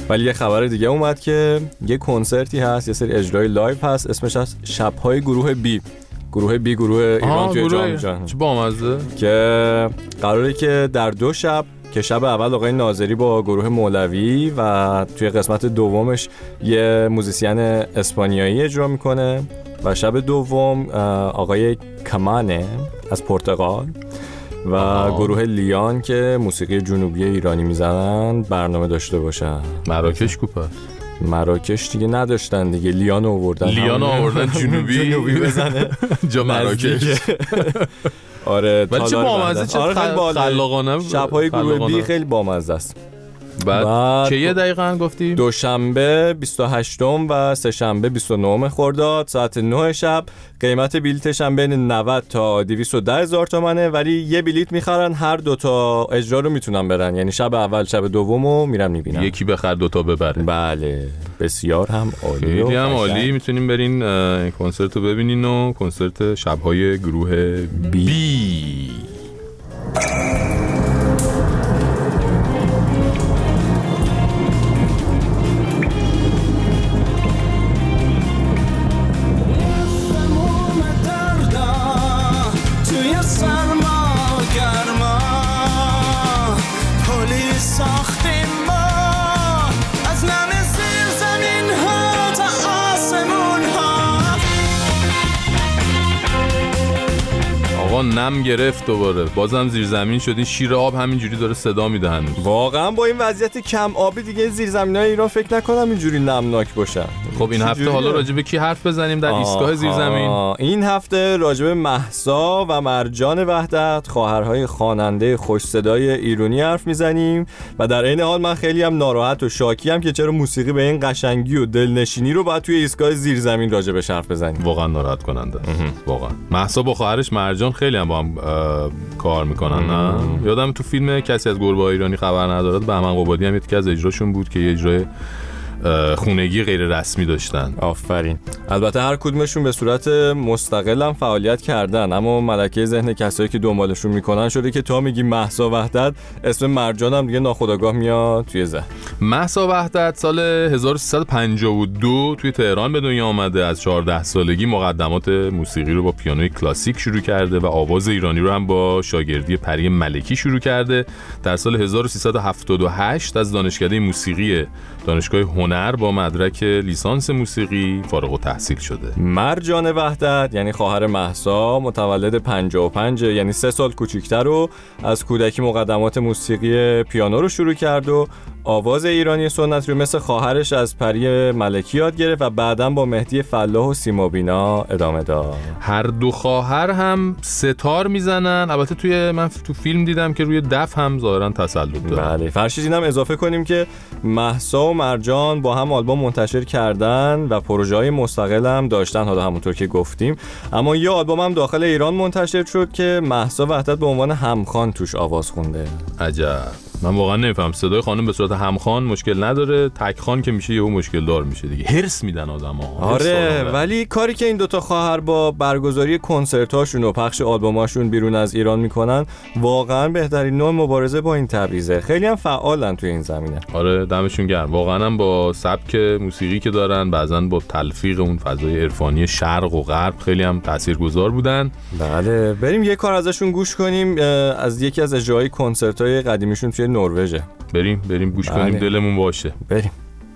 O: ولی یه خبر دیگه اومد که یه کنسرتی هست، یه سری اجرای لایو هست، اسمش هست شب‌های گروه بی. گروه بی گروه ایران توی جام جهانی.
B: چه بامزه.
O: که قراره که در دو شب، که شب اول آقای ناظری با گروه مولوی و توی قسمت دومش یه موزیسین اسپانیایی اجرا میکنه و شب دوم آقای کمانه از پرتغال و آه. گروه لیان که موسیقی جنوبی ایرانی میزنن برنامه داشته باشن.
B: مراکش کوپه
O: مراکش دیگه نداشتن دیگه، لیان آوردن
B: لیان آوردن جنوبی
O: جنوبی بزنه
B: جا مراکش.
O: آره
B: ولی چه بامزه، چه خلاقانه.
O: شب‌های گروه بی خیلی بامزه است.
B: بعد چه یه دقیقاً گفتی؟
O: دوشنبه بیست و هشتم و سه شنبه بیست و نهم خرداد ساعت نه شب. قیمت بلیتش هم بین نود تا دویست و ده هزار تومنه، ولی یه بلیت میخرن هر دوتا اجرا رو میتونن برن، یعنی شب اول شب دومو میرن میبینن.
B: یکی بخر دوتا ببره.
O: بله بسیار هم عالی.
B: خیلی هم عالی. میتونین برین این کنسرت رو ببینین و کنسرت شب‌های گروه بی, بی. نم گرفت دوباره، بازم زیرزمین شد. این شیر آب همینجوری داره صدا میده هنوز.
O: واقعا با این وضعیت کم آبی دیگه زیرزمینای ایران فکر نکنم اینجوری نمناک باشن.
B: خب این هفته حالا راجع به کی حرف بزنیم در ایستگاه زیرزمین؟
O: این هفته راجع به مهسا و مرجان وحدت، خواهرهای خواننده خوش صدای ایرانی حرف میزنیم و در این حال من خیلی هم ناراحت و شاکی ام که چرا موسیقی به این قشنگی و دلنشینی رو باید توی ایستگاه زیرزمین راجع به حرف بزنیم.
B: واقعا ناراحت کننده. واقعا مهسا با خواهرش مرجان خیلی هم با هم کار میکنن. نه یادم تو فیلم کسی از گربه‌های ایرانی خبر ندارد، بهمن قبادی هم یکی از اجراشون بود که یه اجرای خونگی غیر رسمی داشتن.
O: آفرین. البته هر کدومشون به صورت مستقل هم فعالیت کردن، اما ملکه ذهن کسایی که دنبالشون میکنن شده که تا میگی مهسا وحدت اسم مرجان هم دیگه ناخودآگاه میاد توی ذهن.
B: مهسا وحدت سال هزار و سیصد و پنجاه و دو توی تهران به دنیا آمده. از چهارده سالگی مقدمات موسیقی رو با پیانوی کلاسیک شروع کرده و آواز ایرانی رو هم با شاگردی پری ملکی شروع کرده. در سال هزار و سیصد و هفتاد و هشت از دانشکده موسیقی دانشگاه هنر با مدرک لیسانس موسیقی فارغ التحصیل شده.
O: مرجان وحدت یعنی خواهر مهسا، متولد پنجاه و پنج، یعنی سه سال کوچیک‌تر، و از کودکی مقدمات موسیقی پیانو رو شروع کرد و آواز ایرانی سنت رو مثل خواهرش از پری ملکی یاد گرفت و بعداً با مهدی فلاح و سیمابینا ادامه داد.
B: هر دو خواهر هم ستار میزنن. البته توی من تو فیلم دیدم که روی دف هم ظاهراً تسلط دارن.
O: بله. فرشید اینم اضافه کنیم که مهسا و مرجان با هم آلبوم منتشر کردن و پروژه‌های مستقل هم داشتن، حالا همونطور که گفتیم. اما یه آلبوم هم داخل ایران منتشر شد که مهسا وحدت به عنوان همخوان توش آواز خونده.
B: عجب. من واقعا نمیفهم. صدای خانم به صورت همخوان مشکل نداره، تکخوان که میشه یهو مشکل دار میشه دیگه. هرس میدن آدم‌ها.
O: آره، ولی کاری که این دوتا خواهر با برگزاری کنسرتاشون و پخش آلبوماشون بیرون از ایران میکنن واقعا بهترین نوع مبارزه با این تبعیضه. خیلی هم فعالن توی این زمینه.
B: آره دمشون گرم. واقعا هم با سبک موسیقی که دارن، بعضا با تلفیق اون فضای عرفانی شرق و غرب خیلی هم تاثیرگذار بودن.
O: بله. بریم یه کار ازشون گوش کنیم، از یکی از اجرای کنسرت‌های قدیمیشون توی نروژ.
B: بریم بریم گوش کنیم. بله. دلمون باشه.
O: بریم.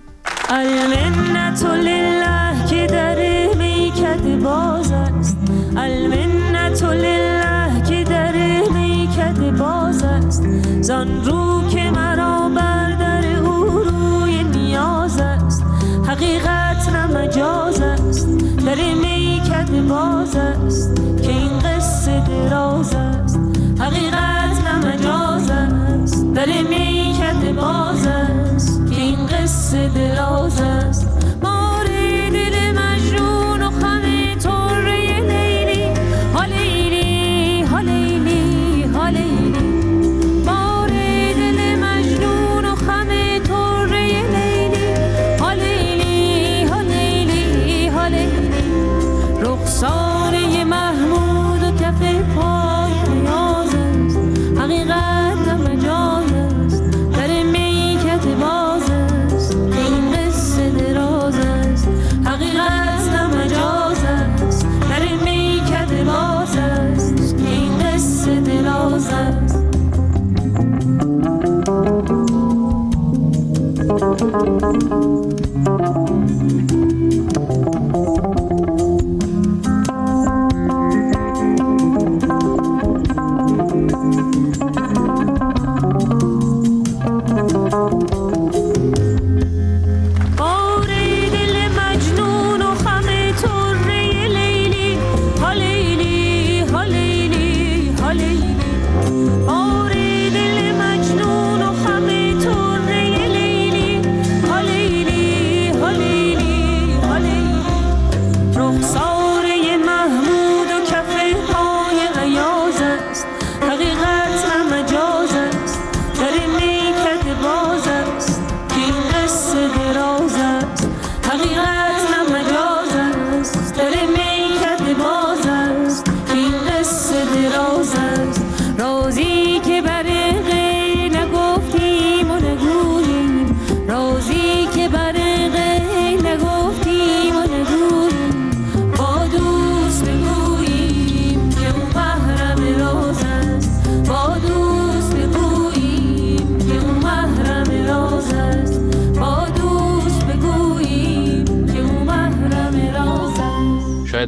P: المنت لله که در میکده باز است، المنت لله که در میکده باز است، زان رو که مرا بر در او روی نیاز است، حقیقت نه مجاز است، در میکده باز است که این قصه دراز است، حقیقت نه مجاز است، در میکده باز است که این قصه دراز است. مار دل مجنون و خم طره لیلی، ها لیلی ها لیلی ها لیلی، مار دل مجنون و خم طره لیلی، ها لیلی ها لیلی ها لیلی، رخساره محمود و کف پای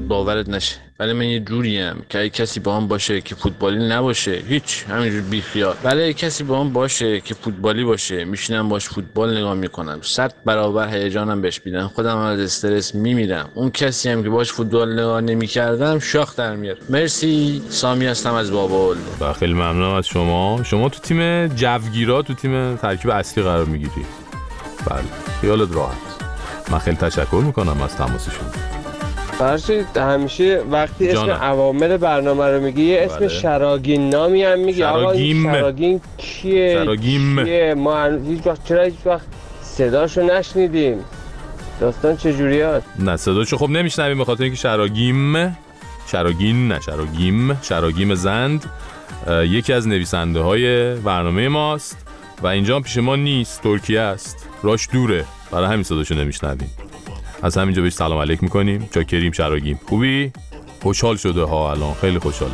Q: شاید باورت نشه ولی من یه جوریم که اگه کسی با هم باشه که فوتبالی نباشه هیچ همینجور بیخیال، ولی اگه کسی با هم باشه که فوتبالی باشه میشینم باش فوتبال نگاه میکنم، صد برابر هیجانم بهش میدم، خودم از استرس میمیرم. اون کسی هم که باش فوتبال نگاه نمیکردم شاخ در میاد. مرسی، سامی هستم از بابل.
B: خیلی ممنونم از شما. شما تو تیم جوگیرا تو تیم ترکیب اصلی قرار میگیری. بله خیالت راحت. من خیلی تشکر میکنم از تماسشون.
R: فرشید همیشه وقتی اسم عوامل برنامه رو میگی یه اسم
B: بله.
R: شراگین نامی هم میگی.
B: شراگیم.
R: آقا شراگین کیه؟
B: شراگیم
R: کیه؟ ما هیچ وقت چرا هیچ وقت صداشو نشنیدیم؟ داستان چجوری هست؟
B: نه صداشو خب نمیشنویم به خاطر اینکه شراگیم شراگین نه شراگیم شراگیم زند یکی از نویسنده های برنامه ماست و اینجا پیش ما نیست، ترکیه است، راش دوره، برای همین صداشو نمیشنویم. از همینجا بهش سلام علیک میکنیم. چاکریم شراگیم. خوبی؟ خوشحال شده ها الان، خیلی خوشحال.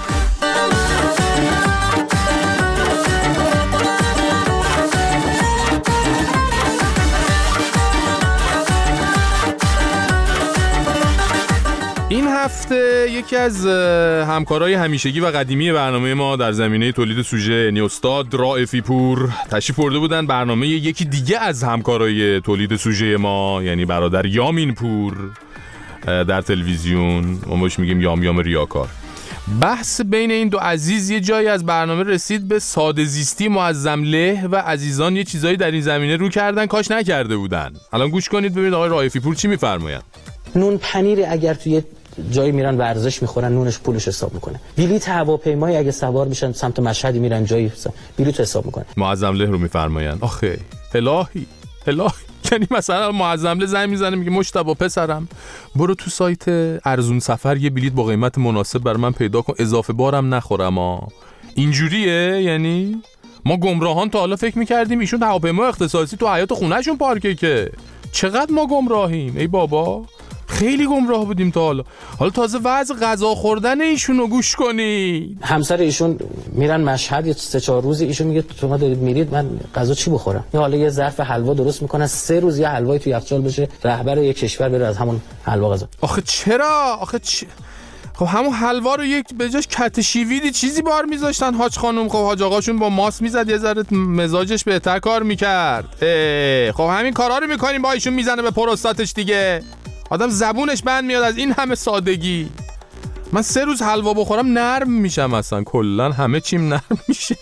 B: این هفته یکی از همکارای همیشگی و قدیمی برنامه ما در زمینه تولید سوژه یعنی استاد رائفی پور تشریف برده بودن برنامه یکی دیگه از همکارای تولید سوژه ما یعنی برادر یامین پور در تلویزیون. ما بهش میگیم یام یام ریاکار. بحث بین این دو عزیز یه جایی از برنامه رسید به ساده زیستی معظم له و عزیزان یه چیزایی در این زمینه رو کردن کاش نکرده بودن. الان گوش کنید ببینید آقای رائفی پور چی میفرمایند.
S: نون پنیر اگر توی جایی میرن ورزش میخورن نونش پولش حساب میکنه. بلیط هواپیمایی اگه سوار میشن سمت مشهدی میرن جایی بلیط حساب میکنه.
B: معظم له رو میفرمایند. آخه الهی الهی یعنی مثلا معظم له زنگ میزنه میگه مجتبی پسرم برو تو سایت ارزون سفر یه بلیط با قیمت مناسب بر من پیدا کن اضافه بارم نخورم ها. اینجوریه؟ یعنی ما گمراهان تا حالا فکر میکردیم ایشون هواپیما اختصاصی تو حیاط خونهشون پارکه. که چقدر ما گمراهیم ای بابا، خیلی گمراه بودیم تا حالا. حالا تازه وضع غذا خوردن ایشون رو گوش کنید.
S: همسر ایشون میرن مشهد یه سه چهار روزی ایشون میگه شما دارید میرید من غذا چی بخورم؟ یا حالا یه ظرف حلوا درست میکنن سه روز یه حلوایی تو یخچال بشه رهبر یک کشور بره از همون حلوا غذا.
B: آخه چرا؟ آخه چ... خب همون حلوا رو یک به جاش کت شیویدی چیزی بار میذاشتن حاج خانم. خب حاج آقاشون با ماست میزد یه ذره مزاجش بهتر کار میکرد. خب همین کارا رو میکنیم با ایشون میزنه به پروستاتش دیگه. آدم زبونش بند میاد از این همه سادگی. من سه روز حلوا بخورم نرم میشم اصلا، کلا همه چیم نرم میشه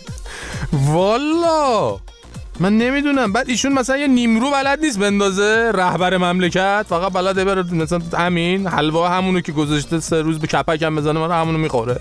B: والا. من نمیدونم. بعد ایشون مثلا یه نیمرو بلد نیست بندازه رهبر مملکت، فقط بلده بره مثلا همین حلوا همونو که گذاشته سه روز به کپک هم بزنه من همونو میخوره.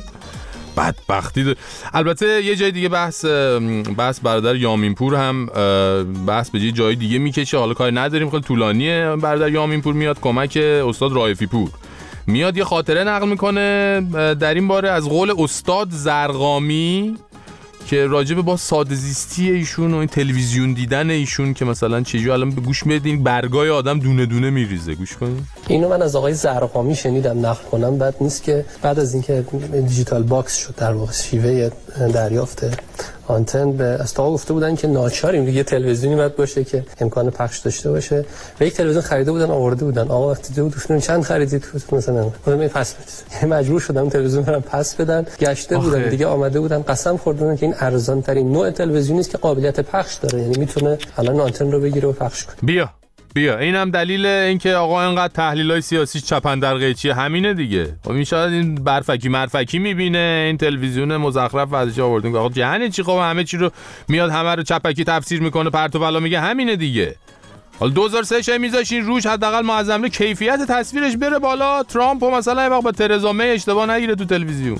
B: بدبختی داره. البته یه جای دیگه بحث بحث برادر یامین پور هم بحث به یه جای دیگه میکشه، حالا کاری نداریم خیلی طولانیه. برادر یامین پور میاد کمک استاد رائفی پور، میاد یه خاطره نقل میکنه در این باره از قول استاد زرقامی که راجب با ساده زیستی ایشون و این تلویزیون دیدن ایشون که مثلا چجوری الان به گوش میدین برگای آدم دونه دونه میریزه. گوش کنید.
T: اینو من از آقای زرقامی شنیدم، نقل کنم بد نیست که بعد از اینکه دیجیتال باکس شد در واقع شیوه دریافت آنتن به استاد گفته بودن که ناچاریم دیگه تلویزیونی باید باشه که امکان پخش داشته باشه و یک تلویزیون خریده بودن آورده بودن. آقا وقتی دیدن دوستون چند خریدید مثلا خودم پس بدید، مجبور شدم تلویزیون رو پس بدن. گشته بودن دیگه آمده بودن قسم خوردن که این ارزان ترین نوع تلویزیونی است که قابلیت پخش داره، یعنی میتونه الان آنتن رو بگیره و پخش کنه.
B: بیا بیا اینم دلیل اینکه آقا اینقدر تحلیلای سیاسی چپن در قیچیه همینه دیگه. خب این شاید این برفکی مرفکی میبینه این تلویزیون مزخرف ازش آوردن آقا جهان چی خب همه چی رو میاد همه رو چپکی تفسیر میکنه پرت و پلا میگه همینه دیگه. حالا دو هزار و سه ش میذاشین روش حداقل معظم له کیفیت تصویرش بره بالا، ترامپ مثلا یه وقت با ترزا می اشتباه نگیره تو تلویزیون.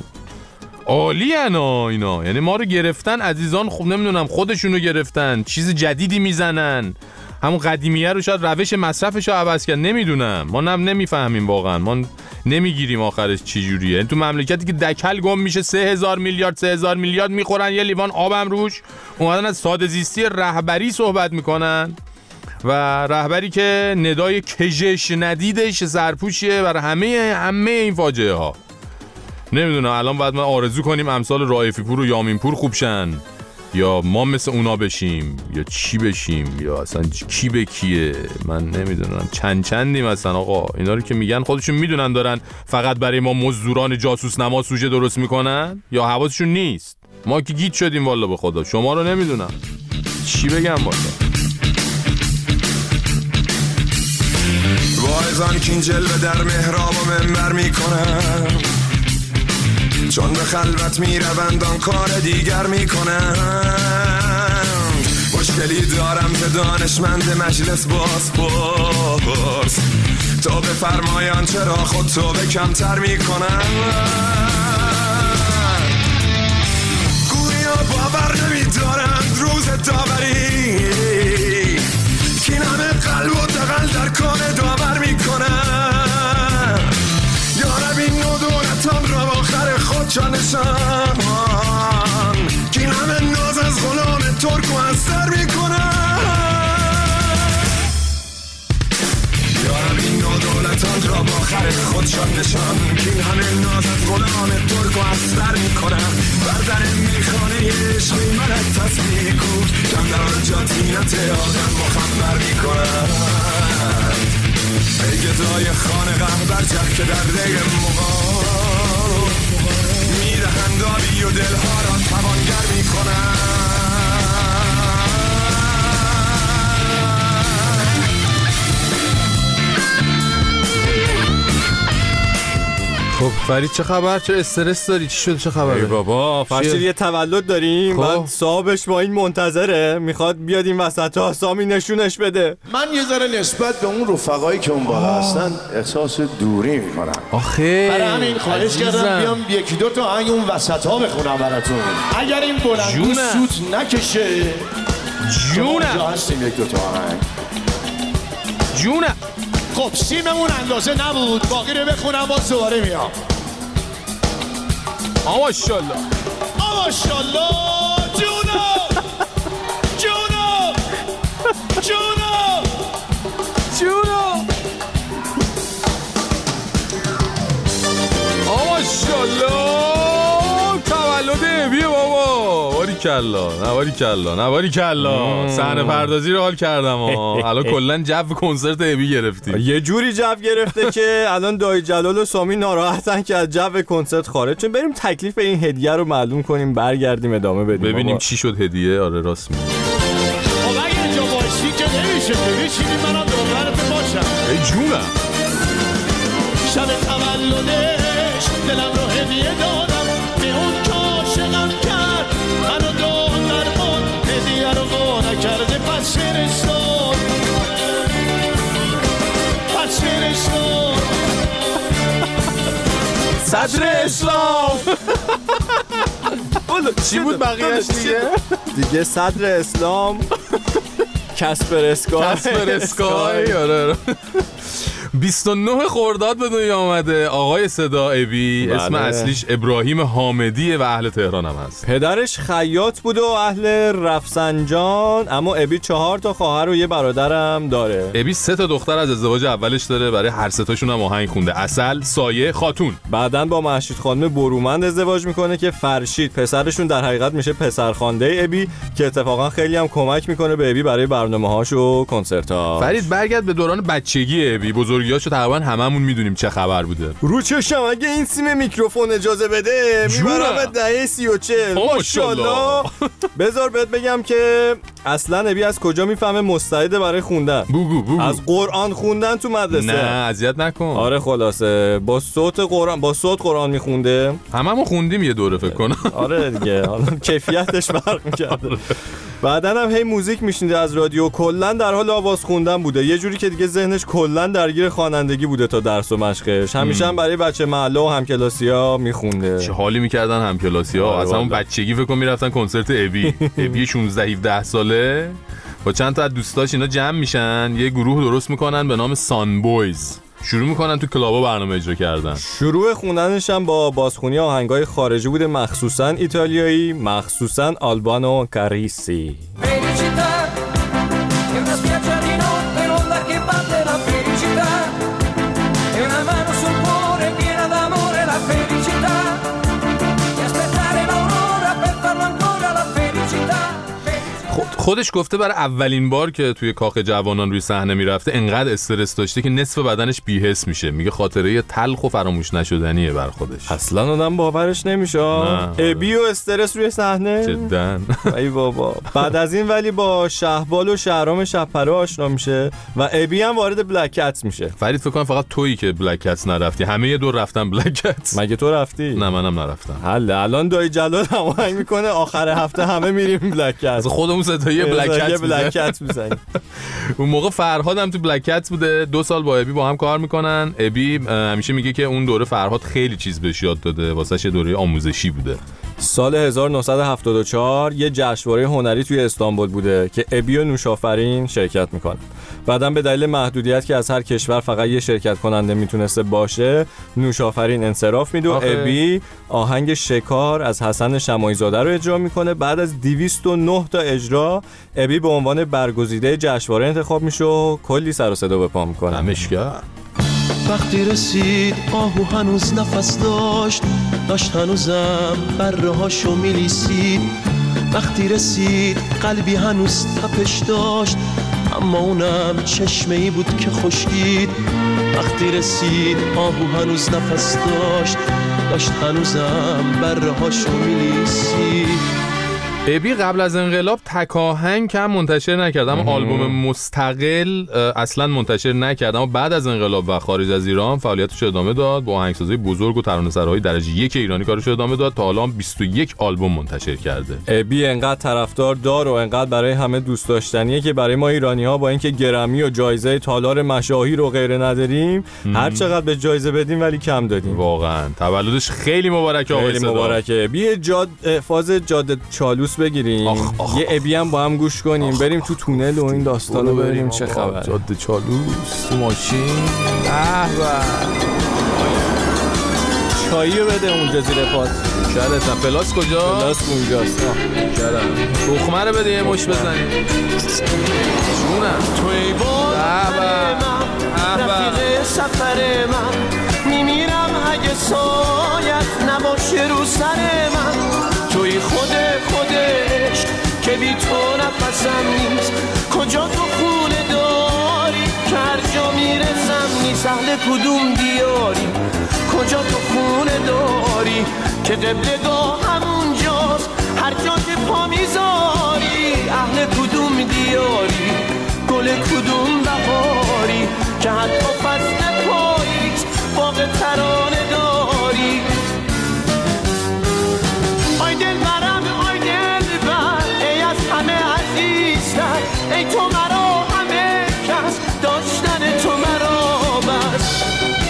B: عالی انا اینا، یعنی ما رو گرفتن عزیزان. خوب نمیدونم خودشونو گرفتن، چیز جدیدی میزنن، همون قدیمیه رو شاید روش مصرفش رو عوض کرد، نمیدونم. ما نم نمیفهمیم واقعا، ما نمیگیریم آخرش چی جوریه. یعنی تو مملکتی که دکل گم میشه سه هزار میلیارد سه هزار میلیارد میخورن یه لیوان آبم روش، اومدن از ساده زیستی رهبری صحبت میکنن و رهبری که ندای کژش ندیدش سرپوشیه برای همه همه این فاجعه ها. نمیدونم الان باید ما آرزو کنیم امثال رائفی پور و یامین پور خوب شن یا ما مثل اونا بشیم یا چی بشیم یا اصلا کی به کیه، من نمیدونم. چند چندیم اصلا آقا. اینا رو که میگن خودشون میدونن دارن فقط برای ما مزدوران جاسوس نما سوژه درست میکنن یا حواسشون نیست؟ ما که گیج شدیم والا به خدا. شما رو نمیدونم چی بگم والا.
U: واعظان که این جلوه در محراب و منبر میکنن، چون به خلوت میروند آن کار دیگر میکنن. مشکلی دارم که دانشمند مجلس باز پرس، تو بفرمایان چرا خود تو به کمتر میکنن. گویا باور نمیدارند روز داوری، که همه قلب و دقل در کار داور میکنن. یارب این ندونتان را با خر خود جانشان، که همه ناز از غلام ترک و از سر میکنن. یارب این ندونتان را با خر خود جانشان، که همه ناز از غلام ترک و از سر میکنن. بردر میخانه عشقی منت تصمیه کن، کم در آنجا تینت آدم مخبر میکنن. ای گدای خانقه برجه که در دی مغال، میدهند آبی و دلها را توانگر میکنن.
B: خب فرید چه خبر؟ چه استرس داری؟ چی شد؟ چه خبره؟
O: ای بابا فرشید یه تولد داریم، بعد صاحبش با این منتظره، میخواد بیاد این وسط ها سامی نشونش بده.
D: من یه ذره نسبت به اون رفقایی که اون بالا هستن احساس دوری میکنم.
B: آخه
D: برای همین خواهش کردم بیام یکی دو تا آهنگ اون وسط ها بخونم براتون. اگر این بلندگو سوت نکشه
B: جونه
D: هستیم یک دو تا آهنگ.
B: جونه
D: خب سیممون اندازه نبود، باقی رو بخونم باز دوباره میام.
B: آماشالله
D: آماشالله جونو جونو جونو
B: جونو آماشالله. تولد ابیه بابا. باری کلا نواری کلا نواری کلا. صحنه پردازی رو حال کردم. الان کلا جو کنسرت ابی گرفتیم.
O: یه جوری جو گرفته که الان دایی جلال و سامی ناراحتن که از جو کنسرت خارج شدن. بریم تکلیف این هدیه رو معلوم کنیم، برگردیم ادامه بدیم
B: ببینیم
O: بابا.
B: چی شد هدیه. آره راست میگی.
D: خب اگه اینجا باشی که نمیشه که بشینیم منم دوربرت باشم.
B: ای جونم.
D: شب تولدش دلم رو هدیه دادم به اون که عاشقم کرد، منو داد در من هدیه رو با نکرده. پس فرستاد پس فرستاد
B: صدر اسلام. چی بود بقیهش دیگه؟
O: دیگه صدر اسلام کسپر اسکای.
B: کسپر اسکای. آره بیست و نه خرداد به دنیا آمده آقای صدا ابی.
O: بله.
B: اسم اصلیش ابراهیم حامدیه و اهل تهران هم هست.
O: پدرش خیاط بود و اهل رفسنجان، اما ابی چهار تا خواهر و یه برادرم داره.
B: ابی سه تا دختر از ازدواج اولش داره، برای هر سه تاشون هم آهنگ خونده. عسل، سایه، خاتون.
O: بعدن با مهشید خانم برومند ازدواج میکنه که فرشید پسرشون در حقیقت میشه پسرخوانده ابی، که اتفاقا خیلی هم کمک میکنه به ابی برای برنامه‌هاش و کنسرت‌ها.
B: فرید برگرد به دوران بچگی ابی. بزرگیاشو تقریبا هممون میدونیم چه خبر بوده.
O: رو چشم اگه این سیم میکروفون اجازه بده میبرم دهه سی و چل. ماشاءالله. بذار بهت بگم که اصلا ابی از کجا میفهمه مستعده برای خوندن.
B: بگو بگو.
O: از قرآن خوندن تو مدرسه.
B: نه اذیت نکن.
O: آره خلاصه با صوت قرآن با صوت قرآن میخونده.
B: هممون خوندیم یه دوره فکر کنم.
O: آره دیگه حالا کیفیتش فرق می‌کرده. بعدن هم هی موزیک میشنیده از رادیو، کلا در حال آواز خوندن بوده، یه جوری که دیگه ذهنش کلا درگیر خوانندگی بوده تا درس و مشقش. همیشه هم برای بچه محله و همکلاسی‌ها میخونده.
B: چه حالی میکردن همکلاسی‌ها.
O: آره
B: از همون
O: والله.
B: بچگی فکر کنم میرفتن کنسرت ابی. ابی شانزده هفده ساله با چند تا از دوستاش اینا جمع میشن، یه گروه درست میکنن به نام سان بویز. شروع میکنن تو کلابا برنامه اجرا کردن.
O: شروع خوندنش هم با بازخونی آهنگای خارجی بوده، مخصوصا ایتالیایی، مخصوصا آلبانو کاریسی.
K: Aspettare l'aurora per farlo ancora la felicità.
B: خودش گفته برای اولین بار که توی کاخ جوانان روی صحنه میرفته انقدر استرس داشته که نصف بدنش بی‌حس میشه. میگه خاطره تلخ و فراموش نشدنیه بر خودش.
O: اصلا آدم باورش نمیشه. ابی و استرس روی صحنه
B: جدا.
O: ای بابا. بعد از این ولی با شهبال و شهرام شب‌پره آشنا میشه و ابی هم وارد بلک کتس میشه.
B: فرید فکر کنم فقط تویی که بلک کتس نرفتی. همه یه دور رفتن بلک کتس.
O: مگه تو رفتی؟
B: نه منم نرفتم.
O: حله الان دایی جلال هماهنگ میکنه آخر هفته همه میریم بلک کتس.
B: خودمون ستایی بلک کتس
O: بلک کتس میزنیم.
B: اون موقع فرهاد هم تو بلک کتس بوده. دو سال با ابی با هم کار میکنن. ابی همیشه میگه که اون دوره فرهاد خیلی چیز بهش یاد داده. واسش یه دوره آموزشی بوده.
O: سال هزار و نهصد و هفتاد و چهار یه جشنواره هنری توی استانبول بوده که ابی و نوشافرین شرکت میکنن. بعدم به دلیل محدودیت که از هر کشور فقط یه شرکت کننده میتونسته باشه، نوشافرین انصراف میده و ابی آهنگ شکار از حسن شماعی زاده رو اجرا میکنه. بعد از دویست و نه تا اجرا ابی به عنوان برگزیده جشنواره انتخاب میشه و کلی سر و صدا به پا میکنه.
B: همشگر
D: وقتی رسید آهو هنوز نفس داشت، داشت هنوزم بره هاشو میلیسید. وقتی رسید قلبی هنوز تپش داشت، اما اونم چشمه ای بود که خشکید. وقتی رسید آهو هنوز نفس داشت، داشت هنوزم بره هاشو میلیسید.
B: ابی قبل از انقلاب تک آهنگ هم منتشر نکرد، اما آلبوم مستقل اصلا منتشر نکرد، اما بعد از انقلاب و خارج از ایران فعالیتش ادامه داد. با آهنگسازی بزرگ و ترانه‌سرای درجه یک ایرانی کارش ادامه داد. تا الان بیست و یک آلبوم منتشر کرده.
O: ابی انقدر طرفدار دار و انقدر برای همه دوست داشتنیه که برای ما ایرانی‌ها با اینکه گرمی و جایزه تالار مشاهیر و غیره نداریم، هر چقدر به جایزه بدیم ولی کم دادیم.
B: واقعا تولدش خیلی مبارکه آقای
O: خیلی مبارکه. ابی جاد فاز جاده چالوس بگیریم، آخ آخ یه ابی هم با هم گوش کنیم، آخ بریم تو تونل و این داستانو بریم. چه خبر؟
B: جاده چالوس تو ماشین. اه به
O: چاییو بده اونجا زیر پات.
B: شرطم. پلاس کجا؟
O: پلاس اونجاست.
B: شرم. تخمه رو بده یه مش بزنیم. جونم.
D: توی باد من رفیق سفر من، میمیرم اگه سایت نباشه رو سر من. توی خود خودش که بی تو نفسم نیست، کجا تو خونه داری که هر جا میرسم نیست. اهل کدوم دیاری کجا تو خونه داری که قبلگاه همونجاست هر جا که پا میذاری. اهل کدوم دیاری گل کدوم بهاری که حتی فصل پاییز باغ ترانه داری. آی دل برم آی دل بر ای از همه عزیزتر، ای تو مرا همه کس داشتن تو مرا بس.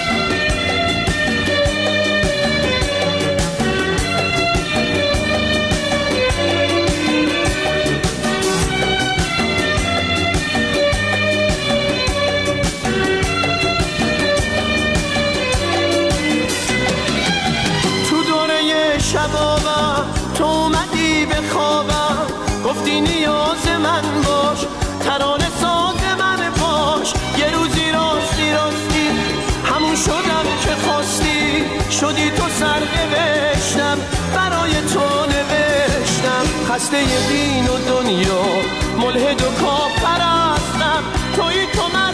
D: شبابم تو اومدی به خوابم، گفتی نیاز من باش، ترانه ساز من باش. یه روزی راستی راستی همون شدم که خواستی، شدی تو سرنوشتم برای تو نوشتم. خسته دین و دنیا ملحد و کافر هستم، توی تو من